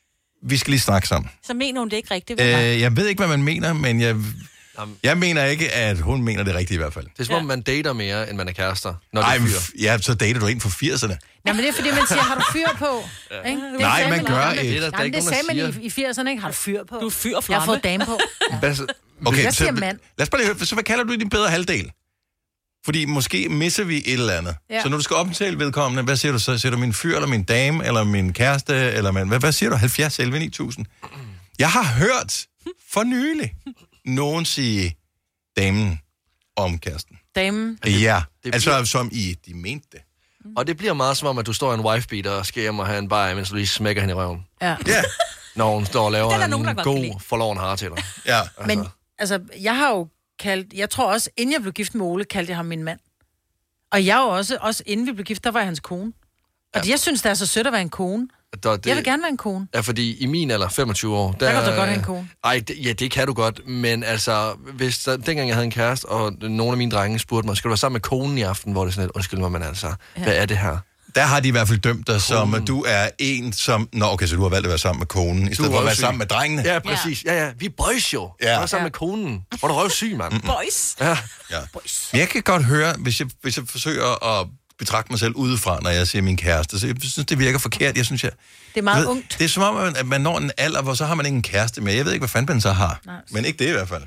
vi skal lige snakke sammen. Så mener hun det ikke rigtigt? Øh, Øh, jeg ved ikke, hvad man mener, men jeg, jeg mener ikke, at hun mener det rigtige i hvert fald. Det er som om, man dater mere, end man er kærester, når det Ej, er men fyr. f- ja, så dater du en fra firserne. Nej, men det er fordi, man siger, har du fyr på? Ja. Ikke? Det Nej, sagde man gør aldrig. ikke. Det er der Jamen, ikke det nogen, sagde der man siger. i, i firserne, ikke? Har du fyr på? Du er fyr og Jeg flamme. har fået dame på. Hvad så- Okay, Jeg så siger mand. lad os bare lige høre, så hvad kalder du din bedre halvdel? Fordi måske misser vi et eller andet. Ja. Så når du skal omtale vedkommende, hvad siger du så? Siger du min fyr, eller min dame, eller min kæreste, eller min... Hvad, hvad siger du? halvfjerds elleve ni tusind? Jeg har hørt for nylig nogen sige damen om kæresten. Dame. Ja, det altså bliver- som i, de mente det. Og det bliver meget som om, at du står i en wifebeater og skal hjem og have en bajer, mens du lige smækker hende i røven. Ja. Ja. Når hun står og laver Den er en nogen, der godt kan god, lide. forloven har til dig. Ja. Men altså, jeg har jo kaldt... Jeg tror også, inden jeg blev gift med Ole, kaldte jeg ham min mand. Og jeg er jo også, også inden vi blev gift, der var jeg hans kone. Og ja. Jeg synes, det er så sødt at være en kone. Der, det, Jeg vil gerne være en kone. Ja, fordi i min alder, femogtyve år... Der kan du godt have en kone. Ej, det, ja, det kan du godt, men altså, hvis der, dengang jeg havde en kæreste, og nogle af mine drenge spurgte mig, skal du være sammen med konen i aften, hvor det er sådan lidt, undskyld mig, men altså, ja. Hvad er det her? Der har de i hvert fald dømt dig som, at du er en som... Nå, okay, så du har valgt at være sammen med konen, i stedet for at være røvsyg. sammen med drengene. Ja, præcis. Ja, ja, vi er boys jo. Ja. Jeg er sammen med konen. Hvor er du røvsyg, mand. Boys. Ja. Ja. Men jeg kan godt høre, hvis jeg, hvis jeg forsøger at betragte mig selv udefra, når jeg siger min kæreste, så jeg synes, det virker forkert. Jeg synes, jeg... Det er meget ved, ungt. Det er som om, at man når en alder, hvor så har man ikke en kæreste mere. Jeg ved ikke, hvad fanden man så har. Nej. Men ikke det i hvert fald.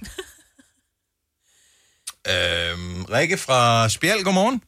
øhm, Rikke fra Spjald, godmorgen.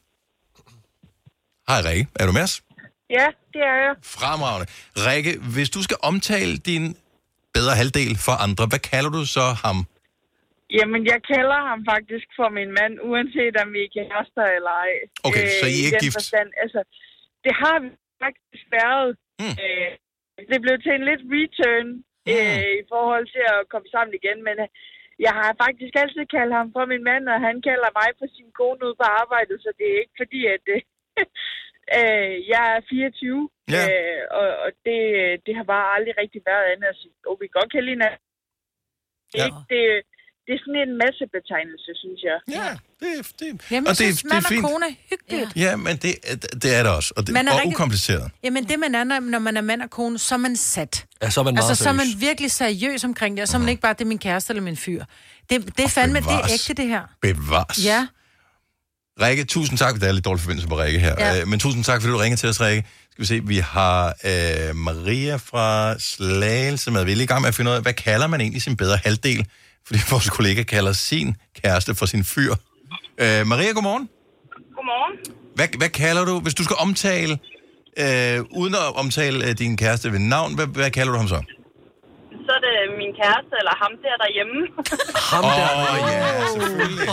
Hej Rikke, er du med os? Ja, det er jeg. Fremragende. Rikke, hvis du skal omtale din bedre halvdel for andre, hvad kalder du så ham? Jamen, jeg kalder ham faktisk for min mand, uanset om vi er kærester eller ej. Okay, så I er i ikke den gift? Forstand. Altså, det har vi faktisk været. Mm. Øh, det blev til en lidt return øh, i forhold til at komme sammen igen, men øh, jeg har faktisk altid kaldt ham for min mand, og han kalder mig for sin kone ude på arbejdet, så det er ikke fordi, at øh, øh, jeg er fireogtyve, Ja. øh, og, og det, det har bare aldrig rigtig været andet at sige, oh, vi kan godt kalde hinanden. Det, Ja. ja. det, det er sådan en masse betegnelse, synes jeg. Ja, det, det, Jamen, og jeg det, synes, det er mand og fint. kone er hyggeligt. Ja, men det, det er det også, og, det, Man er og rigtig- ukompliceret. Jamen, det man er, når- når man er mand og kone, så er man sat. Ja, så er man meget Altså, så er man seriøs. virkelig seriøs omkring det, og så er man ikke bare, det er min kæreste eller min fyr. Det, det er fandme, det er bevares. ægte, det her. Bevares. Ja. Rikke, tusind tak, der er lidt dårlig forbindelse på Rikke her. Ja. Ja. Men tusind tak, fordi du ringer til os, Rikke. Skal vi se, vi har øh, Maria fra Slagelse med. Vi er lige i gang med at finde ud af, hvad kalder man egentlig sin bedre halvdel? Fordi vores kollega kalder sin kæreste for sin fyr. Øh, Maria, godmorgen. Godmorgen. Hvad, hvad kalder du, hvis du skal omtale, øh, uden at omtale øh, din kæreste ved navn, hvad, hvad kalder du ham så? Så er det min kæreste, eller ham der derhjemme. Ham der. Åh, oh, ja, selvfølgelig.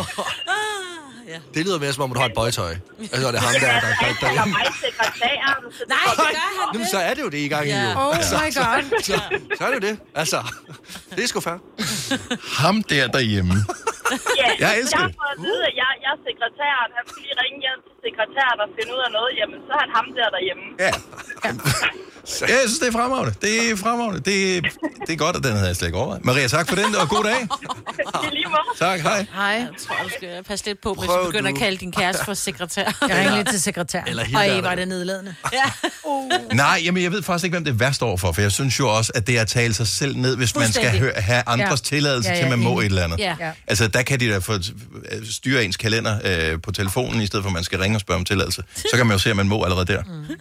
Det lyder mere som om, du har et bøjtøj. Altså, det er ham der, der, der, der, Eller mig sekretæren. Så Nej, det gør han. Jamen, så er det jo det, I er i gang i, Ja. jo. Oh Altså, my god. så, så er det jo det. Altså, det er sgu fair. Ham der derhjemme. Ja, Jeg elsker jeg det. har fået at vide, at jeg, jeg er sekretæren. Han skal lige ringe hjem til sekretæren og finde ud af noget. Jamen, så er han ham der derhjemme. Ja. Ja, jeg synes, det er fremragende. Det er fremragende. Det, er- det er godt, at den havde jeg slet ikke overvejet. Maria, tak for den, og god dag. I lige måde. Tak, hej. Hej. Jeg tror, du skal passe lidt på, hvis Prøv du begynder du. at kalde din kæreste for sekretær. Jeg ringer lige til sekretæren. Eller hende Og der, I var der. det nedladende. Nej, jamen, jeg ved faktisk ikke, hvem det er værst overfor, for jeg synes jo også, at det er at tale sig selv ned, hvis man skal Fuldstændig. hø- have andres Ja. tilladelse Ja, til, ja, man må enig. et eller andet. Ja. Ja. Altså, der kan de da få øh, styre ens kalender øh, på telefonen, i stedet for, at man skal ringe og spørge om tilladelse. Så kan man jo se, at man må allerede der. Mm.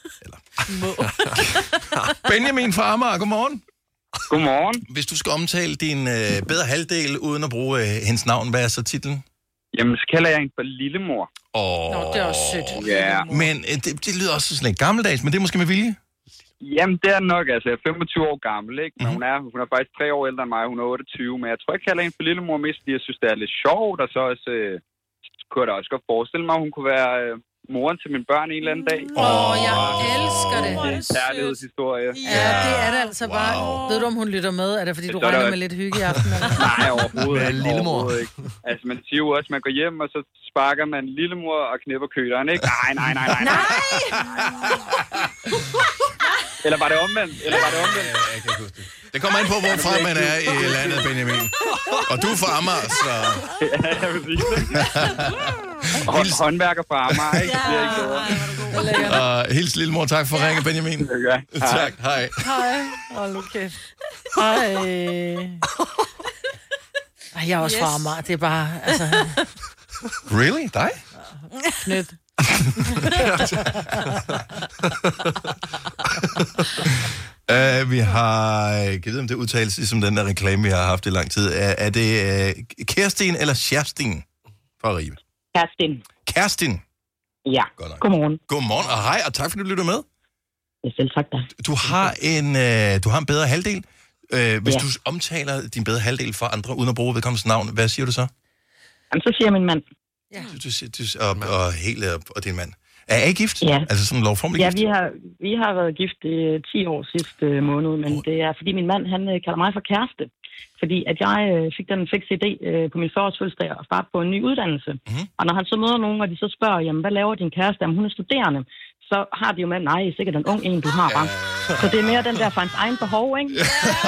Benjamin fra Amager, godmorgen. Godmorgen. Hvis du skal omtale din øh, bedre halvdel, uden at bruge øh, hendes navn, hvad er så titlen? Jamen, så kalder jeg hende for Lillemor. Åh, Nå, det er også sødt. Ja. Men øh, det, det lyder også sådan lidt gammeldags, men det er måske med vilje. Jamen, det er nok. Altså, jeg er femogtyve år gammel, ikke? Men hun er, hun er faktisk tre år ældre end mig. Hun er otteogtyve. Men jeg tror, jeg kalder hende for lillemor mest, fordi jeg synes, det er lidt sjovt. Og så også, øh, kunne jeg da også godt forestille mig, at hun kunne være øh, moren til mine børn en eller anden dag. Åh, oh, jeg elsker det. Det er en kærlighedshistorie. Ja, det er det altså bare. Wow. Ved du, om hun lytter med? Er det, fordi du regner også med lidt hygge i aften? Eller? Nej, overhovedet ikke. Lillemor. Ikke. Altså, man siger jo også, at man går hjem, og så sparker man lillemor og knipper køderen, ikke? Nej, nej, nej, nej. Nej! Eller var det omvendt? Eller var det omvendt? Ja, jeg kan ikke huske det. Det kommer an på, hvorfra man er i landet, Benjamin. Og du er fra Amager, så... Ja, jeg vil sige det. Håndværker fra Amager, ikke? Det er ikke bedre. Og hils lillemor, tak for ringe, Benjamin. Ja, tak, hej. Hej. Hold nu kæft. Hej. Ej, jeg er også yes. fra Amager. Det er bare, altså... Really? Dig? Knyt. uh, vi har... Jeg ved, om det udtales ligesom den der reklame, vi har haft i lang tid. Er, er det uh, Kerstin eller Kerstin fra Ribe? Kerstin. Kerstin? Ja. Godmorgen. Godmorgen, og hej, og tak fordi du lytter med. Ja, selv tak da. Du har en, uh, du har en bedre halvdel. Uh, hvis ja. du omtaler din bedre halvdel for andre, uden at bruge vedkommendes navn, hvad siger du så? Jamen, så siger min mand. Ja. Du, du, du, og, og, hele, og din mand. Er I gift? Ja. Altså sådan lovformelig ja, gift? Ja, vi har, vi har været gift i ti år sidste måned, men oh. det er fordi min mand, han kalder mig for kæreste. Fordi at jeg fik den fikse idé på min fyrre års fødselsdag at starte på en ny uddannelse. Mm-hmm. Og når han så møder nogen, og de så spørger, jamen hvad laver din kæreste? Jamen hun er studerende. Så har de jo med, nej, sikkert en ung en, du har bare. Så det er mere den der for hans egen behov, ikke? Ja,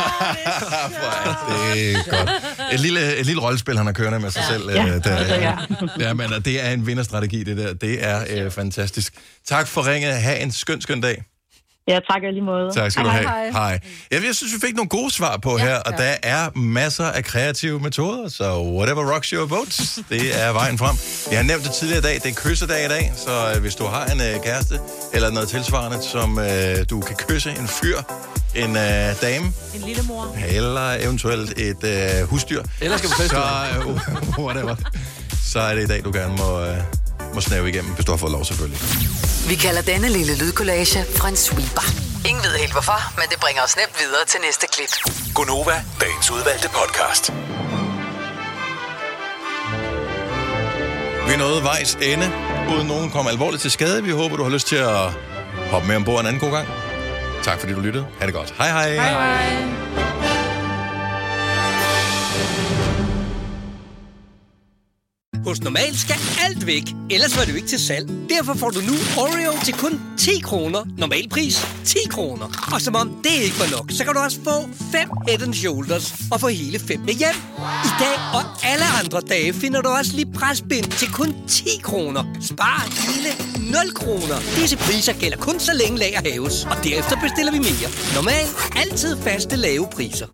det er godt. Et lille, et lille rollespil, han har kørende med sig ja. selv. Ja, der, altså, ja. ja, men det er en vinderstrategi, det der. Det er øh, fantastisk. Tak for ringet. Ha' en skøn, skøn dag. Ja, tak lige måde. Tak skal hej, du have. Hej. hej. Jeg, jeg synes, vi fik nogle gode svar på ja, her, og ja. der er masser af kreative metoder, så whatever rocks your boat, det er vejen frem. Jeg har nævnt det tidligere i dag, det er kyssedag i dag, så øh, hvis du har en øh, kæreste, eller noget tilsvarende, som øh, du kan kysse, en fyr, en øh, dame, en lille mor, eller eventuelt et øh, husdyr, eller skal vi så, øh, whatever, så er det i dag, du gerne må... Øh, må snæve igennem, hvis du har fået lov selvfølgelig. Vi kalder denne lille lydkollage en sweeper. Ingen ved helt hvorfor, men det bringer os nemt videre til næste klip. Gonova, dagens udvalgte podcast. Vi nåede vejs ende, uden nogen kom alvorligt til skade. Vi håber, du har lyst til at hoppe med ombord en anden god gang. Tak fordi du lyttede. Ha' det godt. Hej hej. Hej hej. Hos Normal skal alt væk, ellers var det jo ikke til salg. Derfor får du nu Oreo til kun ti kroner. Normalpris ti kroner. Og som om det ikke var nok, så kan du også få fem Head and Shoulders og få hele fem med hjem. I dag og alle andre dage finder du også lige presbind til kun ti kroner. Spar hele nul kroner. Disse priser gælder kun så længe lager haves, og derefter bestiller vi mere. Normal, altid faste lave priser.